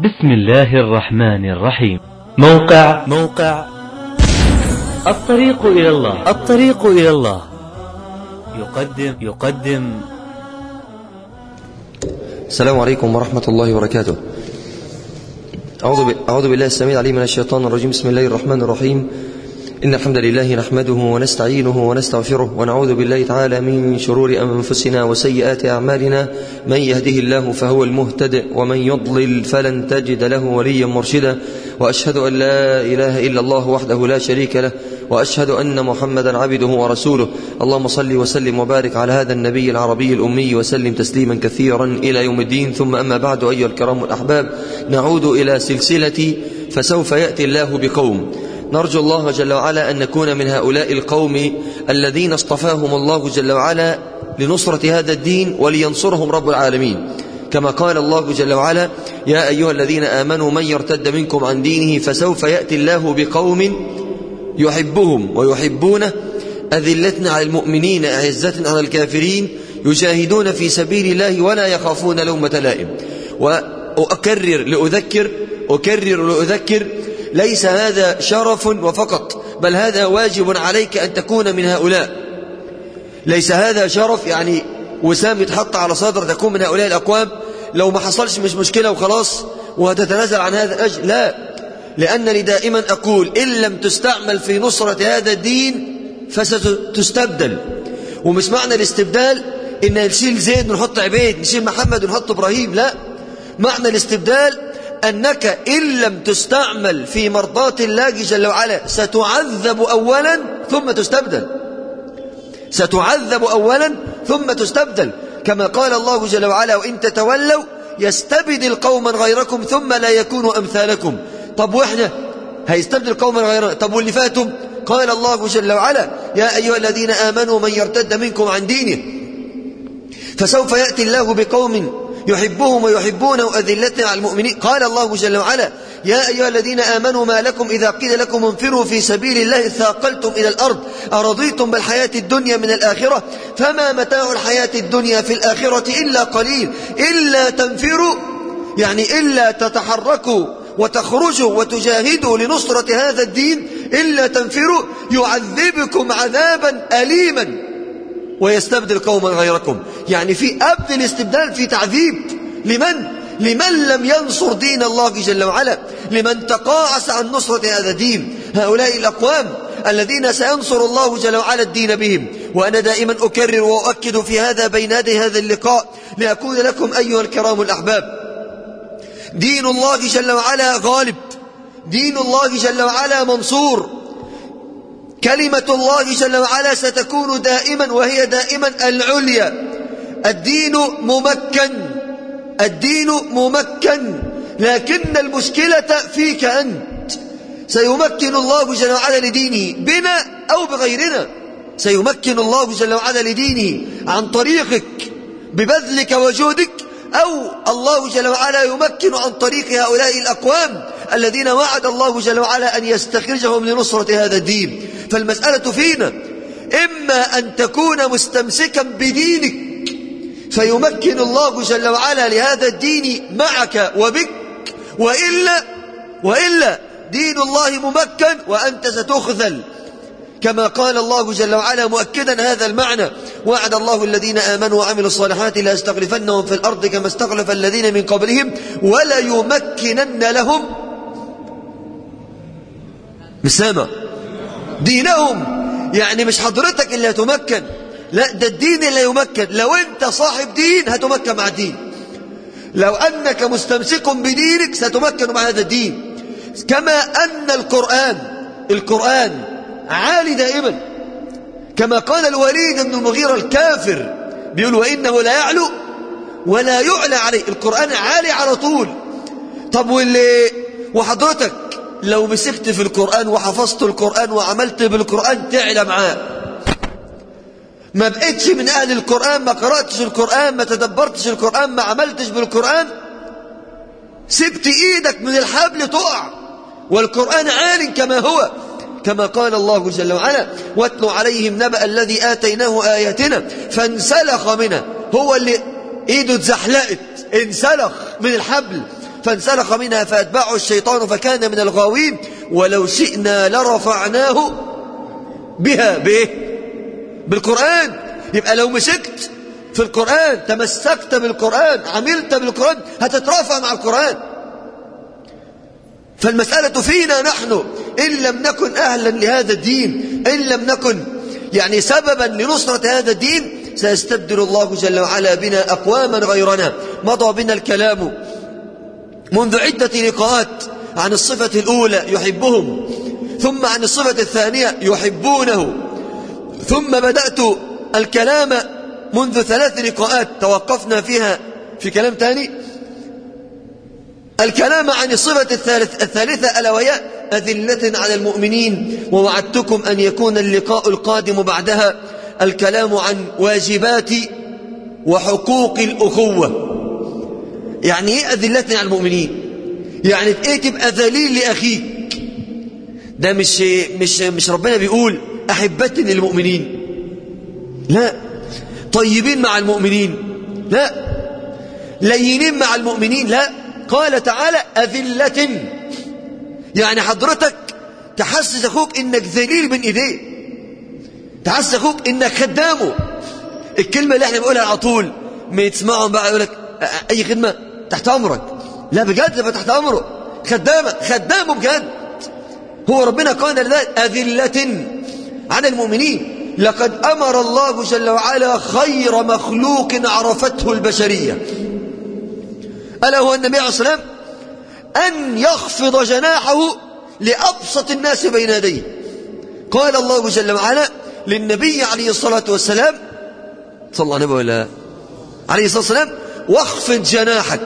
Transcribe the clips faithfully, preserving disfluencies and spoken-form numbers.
بسم الله الرحمن الرحيم. موقع موقع الطريق إلى الله الطريق إلى الله يقدم يقدم السلام عليكم ورحمة الله وبركاته. أعوذ بالله السميع العليم من الشيطان الرجيم. بسم الله الرحمن الرحيم. إن الحمد لله نحمده ونستعينه ونستغفره ونعوذ بالله تعالى من شرور أنفسنا وسيئات أعمالنا. من يهده الله فهو المهتد ومن يضلل فلن تجد له وليا مرشدا. وأشهد أن لا إله إلا الله وحده لا شريك له، وأشهد أن محمدا عبده ورسوله. اللهم صل وسلم وبارك على هذا النبي العربي الأمي وسلم تسليما كثيرا إلى يوم الدين. ثم أما بعد، أيها الكرام الأحباب، نعود إلى سلسلة فسوف يأتي الله بقوم. نرجو الله جل وعلا أن نكون من هؤلاء القوم الذين اصطفاهم الله جل وعلا لنصرة هذا الدين ولينصرهم رب العالمين، كما قال الله جل وعلا: يا أيها الذين آمنوا من يرتد منكم عن دينه فسوف يأتي الله بقوم يحبهم ويحبونه أذلة على المؤمنين أعزة على الكافرين يجاهدون في سبيل الله ولا يخافون لومة لائم. وأكرر لأذكر أكرر لأذكر ليس هذا شرف وفقط، بل هذا واجب عليك أن تكون من هؤلاء. ليس هذا شرف يعني وسام يتحط على صدر تكون من هؤلاء الأقوام، لو ما حصلش مش مشكلة وخلاص وهتتنازل عن هذا الأجر. لا، لأنني دائما أقول: إن لم تستعمل في نصرة هذا الدين فستستبدل. ومش معنى الاستبدال إن نشيل زيد ونحط عبيد، نشيل محمد ونحط إبراهيم، لا، معنى الاستبدال أنك إن لم تستعمل في مرضاة الله جل وعلا ستعذب أولا ثم تستبدل. ستعذب أولا ثم تستبدل، كما قال الله جل وعلا: وإن تتولوا يستبدل قوما غيركم ثم لا يكونوا أمثالكم. طب وإحنا هيستبدل قوما غيرنا؟ طب واللي فاتم؟ قال الله جل وعلا: يا أيها الذين آمنوا من يرتد منكم عن دينه فسوف يأتي الله بقوم يحبهم ويحبونه أذلة على المؤمنين. قال الله جل وعلا: يا أيها الذين آمنوا ما لكم إذا قيل لكم انفروا في سبيل الله ثاقلتم إلى الأرض أرضيتم بالحياة الدنيا من الآخرة فما متاع الحياة الدنيا في الآخرة إلا قليل إلا تنفروا، يعني إلا تتحركوا وتخرجوا وتجاهدوا لنصرة هذا الدين، إلا تنفروا يعذبكم عذابا أليما ويستبدل قوما غيركم. يعني في قبل الاستبدال في تعذيب لمن؟ لمن لم ينصر دين الله جل وعلا، لمن تقاعس عن نصرة هذا الدين. هؤلاء الأقوام الذين سينصر الله جل وعلا الدين بهم. وأنا دائما أكرر وأؤكد في هذا بين يدي هذا اللقاء لأكون لكم أيها الكرام الأحباب: دين الله جل وعلا غالب، دين الله جل وعلا منصور، كلمة الله جل وعلا ستكون دائما وهي دائما العليا. الدين ممكن، الدين ممكن، لكن المشكلة فيك أنت. سيمكن الله جل وعلا لدينه بنا أو بغيرنا، سيمكن الله جل وعلا لدينه عن طريقك ببذلك وجودك، أو الله جل وعلا يمكن عن طريق هؤلاء الأقوام الذين وعد الله جل وعلا أن يستخرجهم لنصرة هذا الدين. فالمسألة فينا، إما أن تكون مستمسكا بدينك فيمكن الله جل وعلا لهذا الدين معك وبك، وإلا وإلا دين الله ممكن وأنت ستخذل، كما قال الله جل وعلا مؤكدا هذا المعنى: وعد الله الذين آمنوا وعملوا الصالحات لا يستخلفنهم في الأرض كما استخلف الذين من قبلهم ولا يمكنن لهم مسامة دينهم. يعني مش حضرتك اللي هتمكن، لا، ده الدين اللي يمكن. لو انت صاحب دين هتمكن مع الدين، لو أنك مستمسك بدينك ستمكن مع هذا الدين. كما أن القرآن القرآن عالي دائما، كما قال الوليد بن المغيرة الكافر بيقول: وإنه لا يعلو ولا يعلى عليه. القرآن عالي على طول. طب واللي وحضرتك لو مسكت في القرآن وحفظت القرآن وعملت بالقرآن تعلى معاه، ما بقيتش من أهل القرآن، ما قرأتش القرآن، ما تدبرتش القرآن، ما عملتش بالقرآن، سبت إيدك من الحبل تقع. والقرآن عال كما هو، كما قال الله جل وعلا: واتل عليهم نبأ الذي آتيناه آياتنا فانسلخ منها. هو اللي إيده اتزحلقت، انسلخ من الحبل فانسلخ منها فأتبعه الشيطان فكان من الغاوين ولو شئنا لرفعناه بها به بالقرآن. يبقى لو مسكت في القرآن، تمسكت بالقرآن، عملت بالقرآن، هتترافع مع القرآن. فالمسألة فينا نحن، إن لم نكن أهلا لهذا الدين، إن لم نكن يعني سببا لنصرة هذا الدين، سيستبدل الله جل وعلا بنا أقواما غيرنا. مضى بنا الكلام منذ عدة لقاءات عن الصفة الأولى يحبهم، ثم عن الصفة الثانية يحبونه، ثم بدأت الكلام منذ ثلاث لقاءات توقفنا فيها في كلام تاني الكلام عن الصفة الثالث الثالثة ألا وهي أذلة على المؤمنين، ووعدتكم أن يكون اللقاء القادم بعدها الكلام عن واجبات وحقوق الأخوة. يعني إيه أذلة على المؤمنين؟ يعني إيه تبقى ذليل لأخيك؟ ده مش مش مش ربنا بيقول أحبة للمؤمنين، لا. طيبين مع المؤمنين، لا. لينين مع المؤمنين، لا. قال تعالى أذلة، يعني حضرتك تحسس أخوك إنك ذليل بين إيديه، تحسس أخوك إنك خدامه. الكلمة اللي احنا بنقولها على طول ما تسمعهم بقى يقول لك أي خدمة تحت أمرك، لا بجد يبقى تحت أمره، خدامة خدامه بجد. هو ربنا قال أذلة على المؤمنين. لقد أمر الله جل وعلا خير مخلوق عرفته البشرية ألا هو النبي عليه الصلاة والسلام أن يخفض جناحه لأبسط الناس بين يديه. قال الله جل وعلا للنبي عليه الصلاة والسلام صلى الله عليه وسلم عليه الصلاة والسلام واخفض جناحك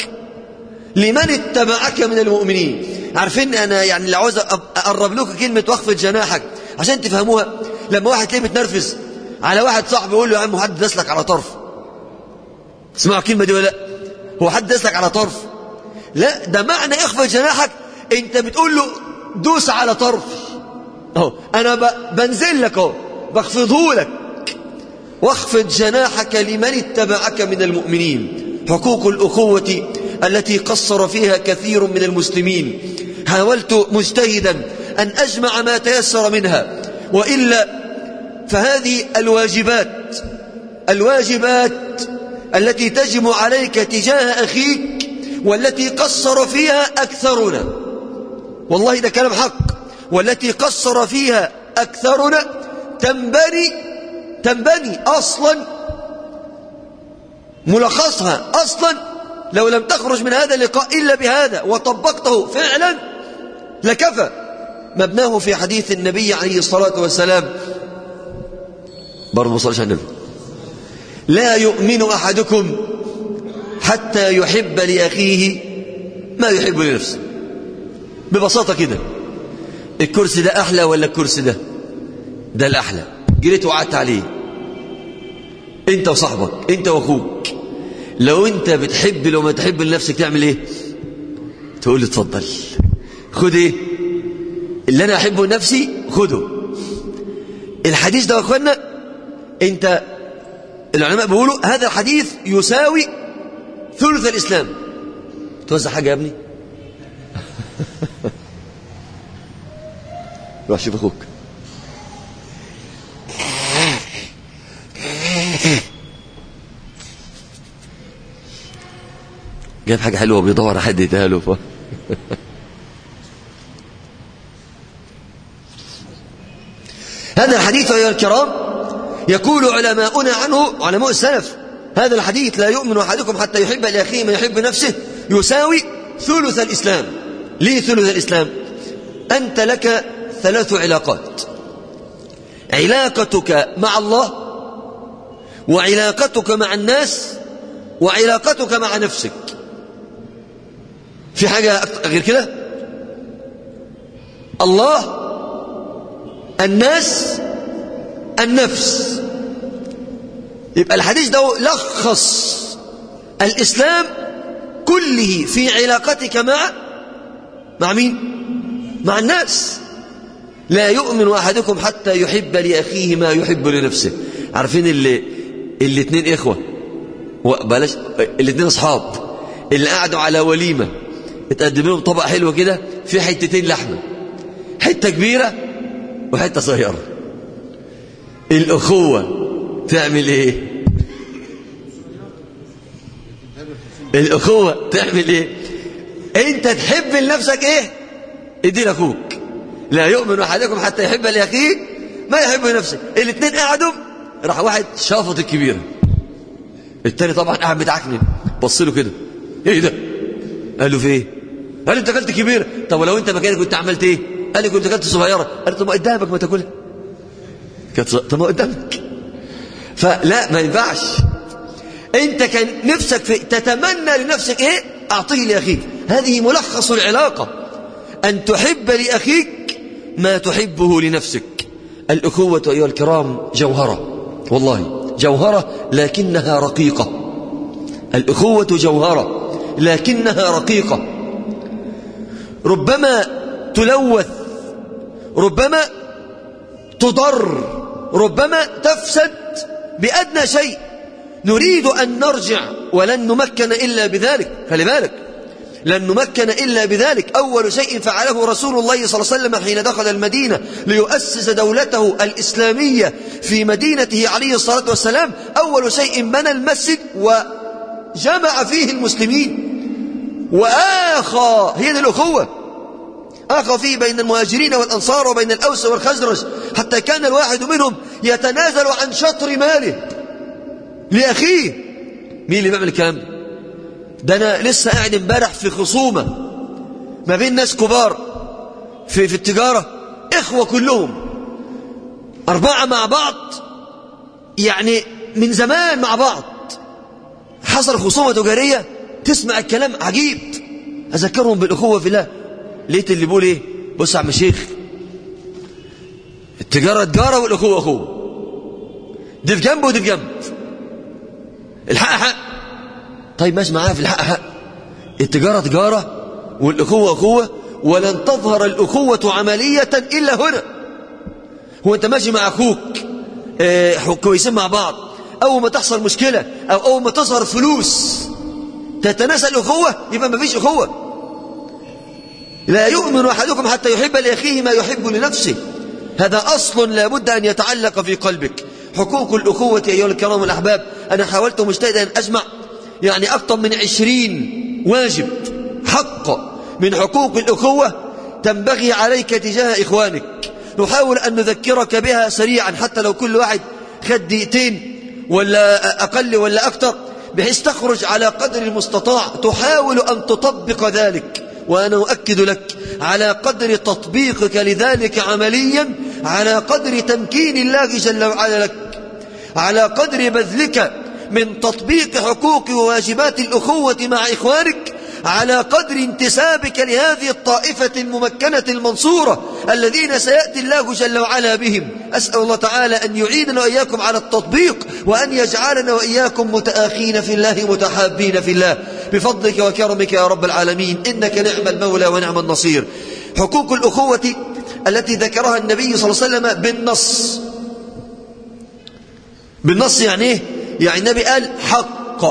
لمن اتبعك من المؤمنين. عارفين أنا يعني اللي عاوز أقرب لكم كلمة واخفض جناحك عشان تفهموها. لما واحد تلاقيه بتنرفز على واحد صاحبه يقول له يا عم حد دسلك على طرف، اسمعوا الكلمة دي ولا لا؟ هو حد دسلك على طرف؟ لا، ده معنى اخفض جناحك انت بتقول له دوس على طرف اهو، انا بنزل لك اهو، بخفضه لك. واخفض جناحك لمن اتبعك من المؤمنين. حقوق الأخوة التي قصر فيها كثير من المسلمين. حاولت مجتهدا أن أجمع ما تيسر منها، وإلا فهذه الواجبات الواجبات التي تجب عليك تجاه أخيك والتي قصر فيها أكثرنا، والله ده كلام حق، والتي قصر فيها أكثرنا تنبني تنبني أصلا ملخصها أصلا لو لم تخرج من هذا اللقاء إلا بهذا وطبقته فعلا لكفى. مبناه في حديث النبي عليه الصلاة والسلام برضو صلى الله عليه وسلم لا يؤمن أحدكم حتى يحب لأخيه ما يحب لنفسه. ببساطة كده، الكرسي ده أحلى ولا الكرسي ده؟ ده الأحلى. جريت وقعدت عليه انت وصاحبك، انت واخوك. لو انت بتحب لو ما تحب لنفسك تعمل ايه؟ تقول لي اتفضل خد ايه اللي انا احبه لنفسي خده. الحديث ده يا اخوانا، انت العلماء بيقولوا هذا الحديث يساوي ثلث الاسلام. توزع حاجه يا ابني؟ روح شوف اخوك. جاب حاجة حلوة بيدور على حد يديها له. هذا الحديث يا الكرام يقول علماؤنا عنه، علماء السلف، هذا الحديث لا يؤمن أحدكم حتى يحب لأخيه ما يحب نفسه يساوي ثلث الإسلام. ليه ثلث الإسلام؟ أنت لك ثلاث علاقات: علاقتك مع الله، وعلاقتك مع الناس، وعلاقتك مع نفسك. في حاجة غير كده؟ الله، الناس، النفس. يبقى الحديث ده لخص الإسلام كله في علاقتك مع مع مين؟ مع الناس. لا يؤمن أحدكم حتى يحب لأخيه ما يحب لنفسه. عارفين اللي الاثنين إخوة بلاش الاثنين أصحاب اللي قعدوا على وليمة اتقدم لهم طبق حلو كده في حتتين لحمة، حتة كبيرة وحتة صغيرة. الأخوة تعمل ايه؟ الأخوة تعمل ايه؟ انت تحب لنفسك ايه؟ ادي لأخوك. لا يؤمن أحدكم حتى يحب لأخيه ما يحب لنفسه. الاثنين قعدوا، راح واحد شافط الكبيرة، التاني طبعا قاعد متعكنن، بص له كده، ايه ده؟ قال له في ايه؟ قال له انت اكلت كبيرة. طب ولو انت مكاني كنت عملت ايه؟ قال لي كنت اكلت صغيرة. قال له طب ما قدامك ما تاكلها. كانت طب ما قدامك. فلا ما ينفعش. انت كان نفسك في تتمنى لنفسك ايه؟ اعطيه لاخيك. هذه ملخص العلاقة، ان تحب لاخيك ما تحبه لنفسك. الأخوة أيها الكرام جوهرة، والله جوهرة لكنها رقيقة. الأخوة جوهرة لكنها رقيقة، ربما تلوث، ربما تضر، ربما تفسد بأدنى شيء. نريد أن نرجع ولن نمكن إلا بذلك. خلي بالك، لن نمكن إلا بذلك. أول شيء فعله رسول الله صلى الله عليه وسلم حين دخل المدينة ليؤسس دولته الإسلامية في مدينته عليه الصلاة والسلام، أول شيء بنى المسجد وجمع فيه المسلمين وآخى. هي دي الأخوة، آخى فيه بين المهاجرين والأنصار وبين الأوس والخزرج، حتى كان الواحد منهم يتنازل عن شطر ماله لأخيه. مين اللي بيعمل الكلام ده؟ ده أنا لسه قاعد امبارح في خصومة ما بين ناس كبار في, في التجارة، إخوة كلهم أربعة مع بعض، يعني من زمان مع بعض. حصل خصومة تجارية، تسمع الكلام عجيب. أذكرهم بالأخوة في الله. لقيت اللي بيقول إيه؟ بص يا عم الشيخ، التجارة تجارة والأخوة أخوة، دي في جنب ودي في جنب. الحق حق. طيب ماشي معايا في الحق حق. التجارة تجارة والأخوة أخوة، ولن تظهر الأخوة عملية إلا هنا. هو أنت ماشي مع أخوك اه كويسين مع بعض، أول ما تحصل مشكلة أو أول ما تظهر فلوس تتناسى الأخوة، يبقى ما فيش أخوة. لا يؤمن أحدكم حتى يحب لأخيه ما يحب لنفسه. هذا أصل لا بد أن يتعلق في قلبك. حقوق الأخوة أيها الكرام الأحباب، أنا حاولت مجتهدا أن أجمع يعني أكثر من عشرين واجب، حق من حقوق الأخوة تنبغي عليك تجاه إخوانك. نحاول أن نذكرك بها سريعا، حتى لو كل واحد خد دقيقتين ولا أقل ولا أكثر، بحيث تخرج على قدر المستطاع تحاول أن تطبق ذلك. وأنا أؤكد لك، على قدر تطبيقك لذلك عمليا، على قدر تمكين الله جل وعلا لك، على قدر بذلك من تطبيق حقوق وواجبات الأخوة مع إخوانك، على قدر انتسابك لهذه الطائفة الممكنة المنصورة الذين سيأتي الله جل وعلا بهم. أسأل الله تعالى أن يعيننا وإياكم على التطبيق، وأن يجعلنا وإياكم متآخين في الله متحابين في الله بفضلك وكرمك يا رب العالمين، إنك نعم المولى ونعم النصير. حقوق الأخوة التي ذكرها النبي صلى الله عليه وسلم بالنص. بالنص يعني إيه؟ يعني النبي قال حق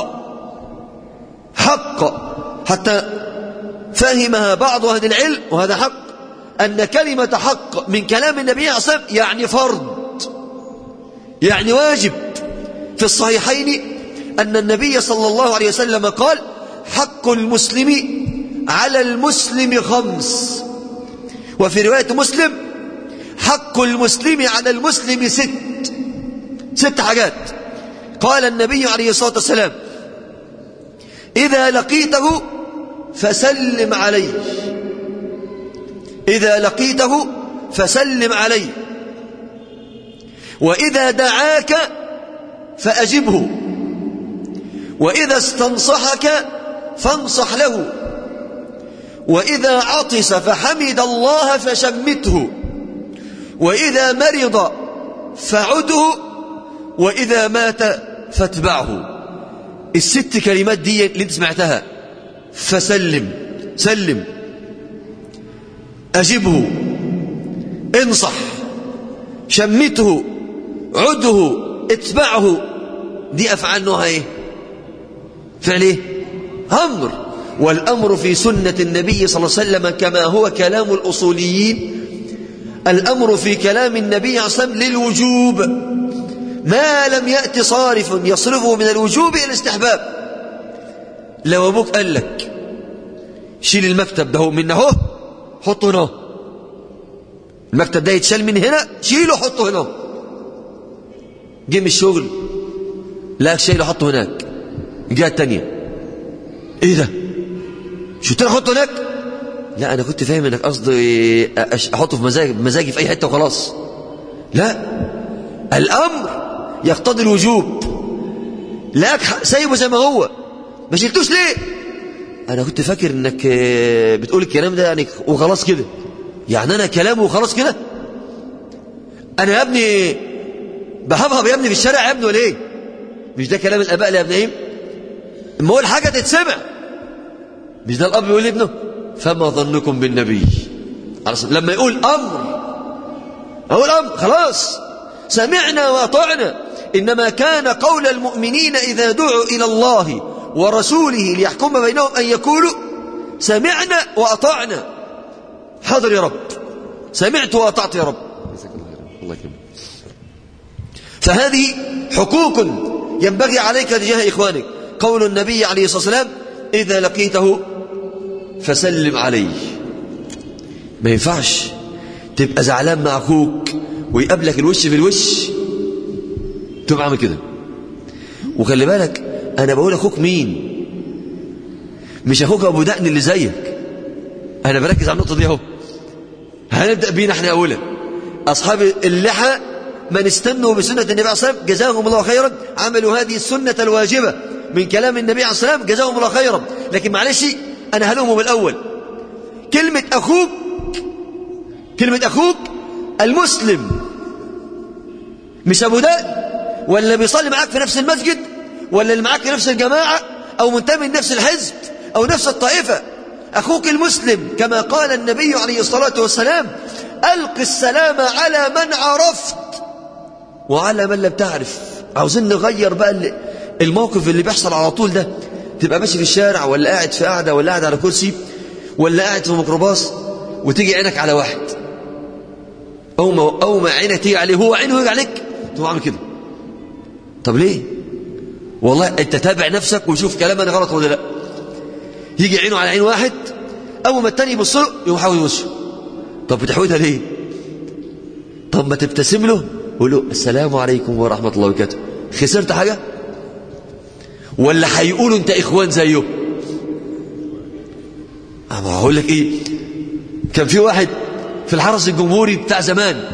حق، حتى فهمها بعض أهل العلم، وهذا حق، أن كلمة حق من كلام النبي صلى الله عليه وسلم يعني فرض، يعني واجب. في الصحيحين أن النبي صلى الله عليه وسلم قال: حق المسلم على المسلم خمس. وفي رواية مسلم: حق المسلم على المسلم ست ست حاجات. قال النبي عليه الصلاة والسلام: إذا لقيته فسلم عليه، إذا لقيته فسلم عليه، وإذا دعاك فأجبه، وإذا استنصحك فانصح له، وإذا عطس فحمد الله فشمته، وإذا مرض فعده، وإذا مات فاتبعه. الست كلمات دي اللي انت سمعتها، فسلم، سلم، أجبه، انصح، شمته، عده، اتبعه، دي أفعال نوعها ايه؟ فعل ايه؟ أمر. والأمر في سنة النبي صلى الله عليه وسلم كما هو كلام الأصوليين، الأمر في كلام النبي صلى الله عليه وسلم للوجوب ما لم يأتي صارف يصرفه من الوجوب إلى الاستحباب. لو أبوك قال لك شيل المكتب ده من هنا حطه هنا، المكتب ده يتشال من هنا شيله حطه هنا، جه من الشغل لا شيله حطه هناك، الجهة التانية ايه ده شو ترى حطه هناك؟ لا انا كنت فاهم انك قصدي احطه في مزاجي مزاجي في اي حته وخلاص. لا، الامر يقتضي الوجوب، لا سايبه زي ما هو ما شلتوش ليه؟ انا كنت فاكر انك بتقول الكلام ده يعني وخلاص كده، يعني انا كلامه وخلاص كده؟ انا يا ابني بهبهب يا ابني في الشارع يا ابني ولا ايه؟ مش ده كلام الاباء يا ابن ايه؟ اما اقول حاجه تتسمع، مش ده الاب يقول لابنه فما ظنكم بالنبي لما يقول امر اقول امر خلاص سمعنا واطعنا. انما كان قول المؤمنين اذا دعوا الى الله ورسوله ليحكم بينهم ان يقولوا سمعنا واطعنا. حاضر يا رب، سمعت واطعت يا رب. الله يكرمك. فهذه حقوق ينبغي عليك تجاه إخوانك. قول النبي عليه الصلاة والسلام إذا لقيته فسلم عليه. ما ينفعش تبقى زعلان مع أخوك ويقابلك الوش في الوش تبقى عامل كده. وخلي بالك أنا بقول أخوك مين، مش أخوك أبو دقن اللي زيك. أنا بركز على النقطة دي أهو. هنبدأ بينا احنا أولا أصحاب اللحى من استنوا بسنة النبي عليه الصلاة والسلام جزاهم الله خيرا، عملوا هذه السنة الواجبة من كلام النبي عليه الصلاة والسلام جزاهم الله خيرا. لكن معلش أنا هلومه بالأول. كلمة أخوك، كلمة أخوك المسلم مش أبو دقن ولا بيصلي معاك في نفس المسجد ولا اللي معاك في نفس الجماعة أو منتمي لنفس الحزب أو نفس الطائفة. أخوك المسلم كما قال النبي عليه الصلاة والسلام ألق السلام على من عرفت وعلى من لم تعرف. عاوزين نغير بقى الموقف اللي بيحصل على طول ده. تبقى ماشي في الشارع ولا قاعد في قاعدة ولا قاعد على كرسي ولا قاعد في ميكروباص وتيجي عينك على واحد، أو ما, أو ما عينك تيجي عليه هو عينه يجي عليك تبقى عامل كده. طب ليه؟ والله أنت تابع نفسك وشوف كلام أنا غلط ولا لا. يجي عينه على عين واحد أول ما التاني يبص له يقوم حاول يوشه. طب بتحويتها ليه؟ طب ما تبتسم له وقول له السلام عليكم ورحمة الله وبركاته. خسرت حاجة؟ ولا هيقولوا أنت إخوان زيه؟ أما هقول لك إيه، كان في واحد في الحرس الجمهوري بتاع زمان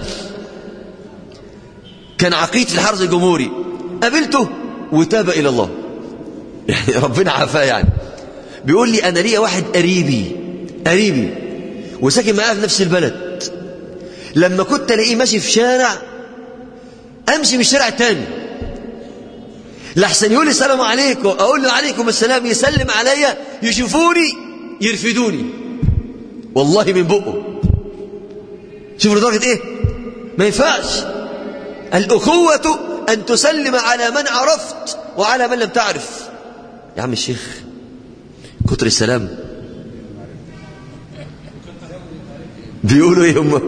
كان عقيد في الحرس الجمهوري، قابلته وتاب إلى الله يعني ربنا عافاه. يعني بيقول لي أنا ليا واحد قريبي قريبي وساكن معاه في نفس البلد، لما كنت الاقيه ماشي في شارع امشي من الشارع التاني لحسن يقول لي السلام عليكم اقول له عليكم السلام، يسلم عليا يشوفوني يرفدوني والله من بقه. شوفوا لدرجة ايه؟ ما ينفعش. الأخوة أن تسلم على من عرفت وعلى من لم تعرف. يا عم الشيخ كتر السلام بيقولوا ايه هم؟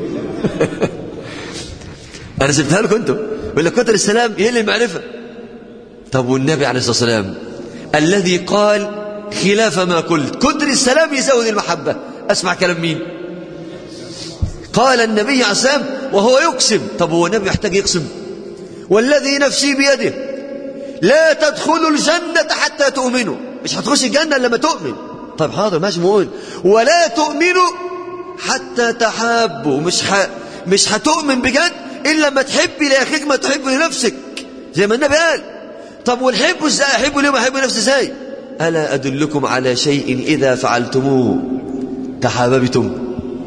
انا سبتها لكم انتم. يقول لك كتر السلام يقل المعرفه. طب والنبي عليه الصلاه والسلام الذي قال خلاف ما قلت كتر السلام يزود المحبه، اسمع كلام مين؟ قال النبي عليه الصلاه والسلام وهو يقسم. طب هو النبي يحتاج يقسم؟ والذي نفسي بيده لا تدخلوا الجنه حتى تؤمنوا. مش هتخش الجنه الا لما تؤمن. طب حاضر ماشي مقول ولا تؤمنوا حتى تحابوا. مش ح... مش هتؤمن بجد إلا لما تحب لأخيك ما تحب لنفسك زي ما النبي قال. طب والحب ازاي؟ أحبه ليه ما أحب نفسي ازاي؟ ألا أدلكم على شيء إذا فعلتموه تحاببتم؟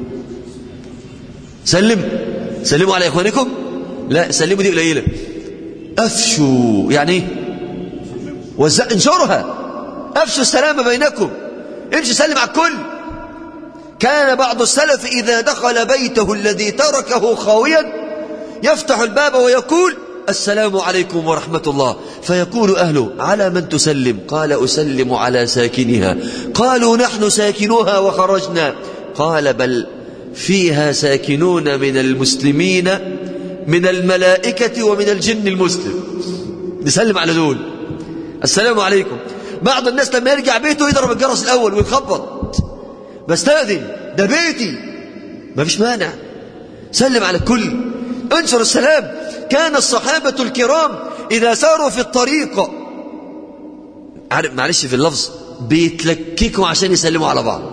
سلم سلموا على إخوانكم. لا سلموا دي قليلة. أفشوا يعني ايه؟ وز... انشرها. أفشوا السلام بينكم. امشي سلم على الكل. كان بعض السلف إذا دخل بيته الذي تركه خاويا يفتح الباب ويقول السلام عليكم ورحمة الله، فيقول أهله على من تسلم؟ قال أسلم على ساكنها. قالوا نحن ساكنوها وخرجنا. قال بل فيها ساكنون من المسلمين من الملائكة ومن الجن المسلم. نسلم على دول السلام عليكم. بعض الناس لما يرجع بيته يضرب الجرس الأول ويخبط، بستأذن ده بيتي، ما فيش مانع، سلم على الكل، انشر السلام. كان الصحابة الكرام إذا ساروا في الطريق، عارف معلش في اللفظ، بيتلككوا عشان يسلموا على بعض،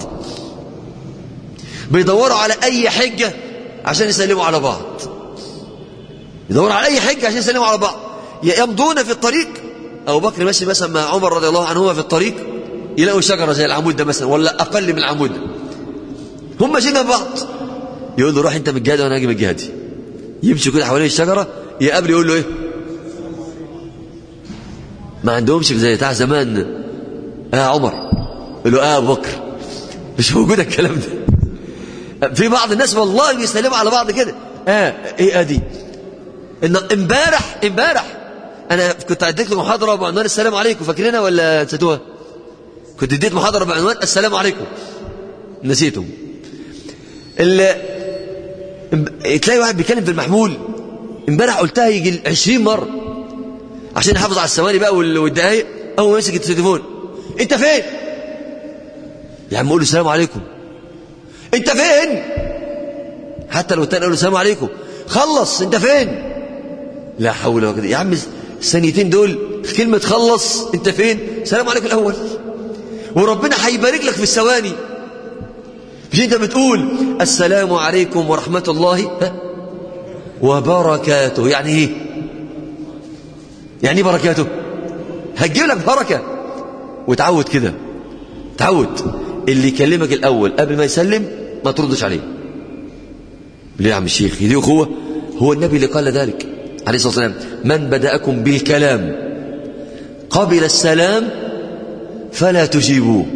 بيدوروا على أي حجة عشان يسلموا على بعض، يدوروا على أي حجة عشان يسلموا على بعض. يمضون في الطريق، أبو بكر ماشي مثلا مع عمر رضي الله عنهما في الطريق، يلاقوا شجرة زي العمود ده مثلا ولا أقل من العمود ده، هم ماشيين جنب بعض، يقول له روح أنت من الجهة دي وأنا هاجي من الجهة دي، يمشي كده حوالين الشجرة، يقابل يقول له إيه؟ ما عندهمش زي بتاع زمان آه عمر، يقول له آه أبو بكر، مش موجود الكلام ده. في بعض الناس والله بيسلموا على بعض كده، آه إيه أدي إن امبارح امبارح أنا كنت اديت له محاضرة بعنوان السلام عليكم، فاكرينها ولا نسيتوها؟ كنت اديت محاضرة بعنوان السلام عليكم، نسيتم. اللي تلاقي واحد بيتكلم في المحمول، امبارح قلتها يجي عشرين مرة عشان يحافظ على الثواني بقى والدقايق. أول ما يمسك التليفون، أنت فين؟ يا عم قول له السلام عليكم. أنت فين؟ حتى لو التاني قال له السلام عليكم، خلص أنت فين؟ لا حول ولا قوة. يا عم الثانيتين دول كلمة خلص أنت فين؟ السلام عليكم الأول، وربنا هيبارك لك في الثواني. مش أنت بتقول السلام عليكم ورحمة الله وبركاته، يعني إيه؟ يعني إيه بركاته؟ هتجيب لك بركة. وتعود كده، تعود اللي يكلمك الأول قبل ما يسلم ما تردش عليه. ليه يا عم الشيخ؟ دي أخوة؟ هو النبي اللي قال ذلك عليه الصلاة والسلام، من بدأكم بالكلام قبل السلام فلا تجيبوه.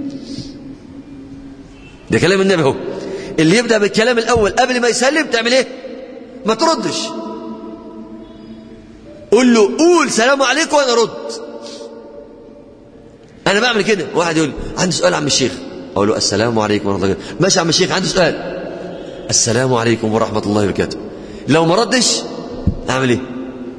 ده كلام النبي هو. اللي يبدأ بالكلام الأول قبل ما يسلم تعمل ايه؟ ما تردش، قول له قول سلام عليكم وانا رد. انا بعمل كده. واحد يقول عندي سؤال عم الشيخ، اقول له السلام عليكم ورحمة الله وبركاته. ماشي عم الشيخ عندي سؤال، السلام عليكم ورحمة الله وبركاته. لو ما ردش اعمل ايه؟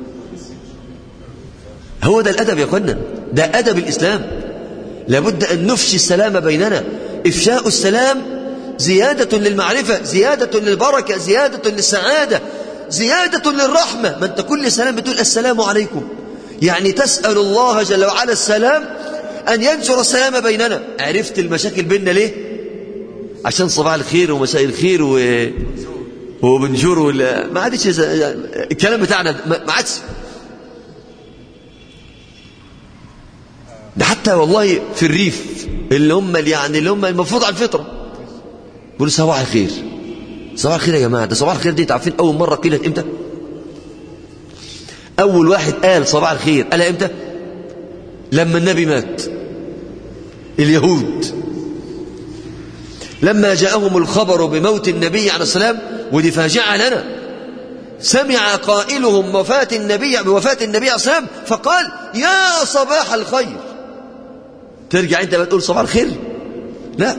هو ده الادب يا اخوانا، ده ادب الاسلام. لابد ان نفشي السلام بيننا. افشاء السلام زيادة للمعرفة، زيادة للبركة، زيادة للسعادة، زيادة للرحمة. ما انت كل سلام بتقول السلام عليكم، يعني تسأل الله جل وعلا السلام أن ينشر السلام بيننا. عرفت المشاكل بيننا ليه؟ عشان صباح الخير ومساء الخير و... وبنجور ولا ما عادش الكلام بتاعنا ما عادش. ده حتى والله في الريف اللي هم يعني اللي هم المفروض على الفطرة يقولوا صباح الخير. صباح الخير يا جماعة، ده صباح الخير دي تعرفين أول مرة قيلت إمتى؟ أول واحد قال صباح الخير قالها إمتى؟ لما النبي مات. اليهود لما جاءهم الخبر بموت النبي عليه السلام، ودي فاجعة لنا، سمع قائلهم وفاة النبي بوفاة النبي عليه السلام فقال يا صباح الخير. ترجع أنت بتقول صباح الخير؟ لا،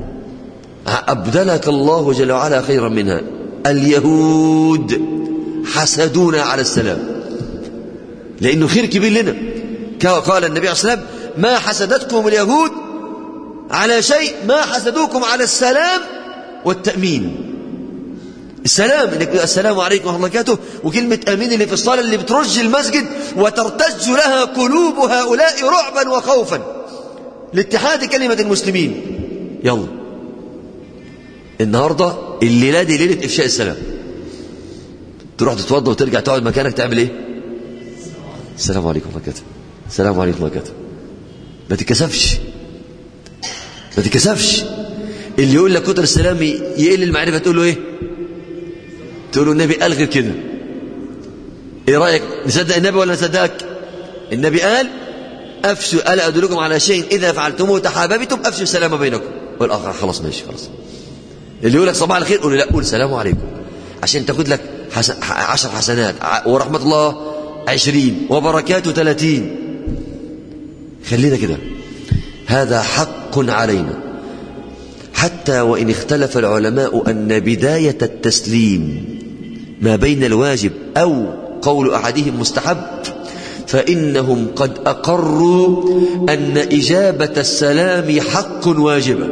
أبدلك الله جل وعلا خيرا منها. اليهود حسدونا على السلام لأنه خير كبير لنا. قال النبي عليه السلام ما حسدتكم اليهود على شيء ما حسدوكم على السلام والتأمين. السلام انك السلام عليكم ورحمة الله وبركاته، وكلمة امين اللي في الصلاة اللي بترج المسجد وترتج لها قلوب هؤلاء رعبا وخوفا لاتحاد كلمة المسلمين. يلا النهاردة الليلة دي ليلة افشاء السلام. تروح تتوضى وترجع تقعد مكانك تعمل ايه؟ السلام عليكم ورحمة الله وبركاته، السلام عليكم ورحمة الله وبركاته. ما تتكسفش، ما تتكسفش. اللي يقول لك كتر السلام يقل المعرفة تقول له ايه؟ تقول له النبي قال غير كده. ايه رأيك، نصدق النبي ولا نصدقك؟ النبي قال افشوا، الا ادلكم على شيء اذا فعلتموه تحاببتم افشوا السلام بينكم. والاخر خلاص ماشي خلاص. اللي يقول لك صباح الخير قول له لا، قول سلام عليكم عشان تاخد لك حسن عشر حسنات، ورحمة الله عشرين، وبركاته ثلاثين. خلينا كده، هذا حق علينا، حتى وإن اختلف العلماء أن بداية التسليم ما بين الواجب أو قول أحدهم مستحب، فإنهم قد أقروا أن إجابة السلام حق واجبة.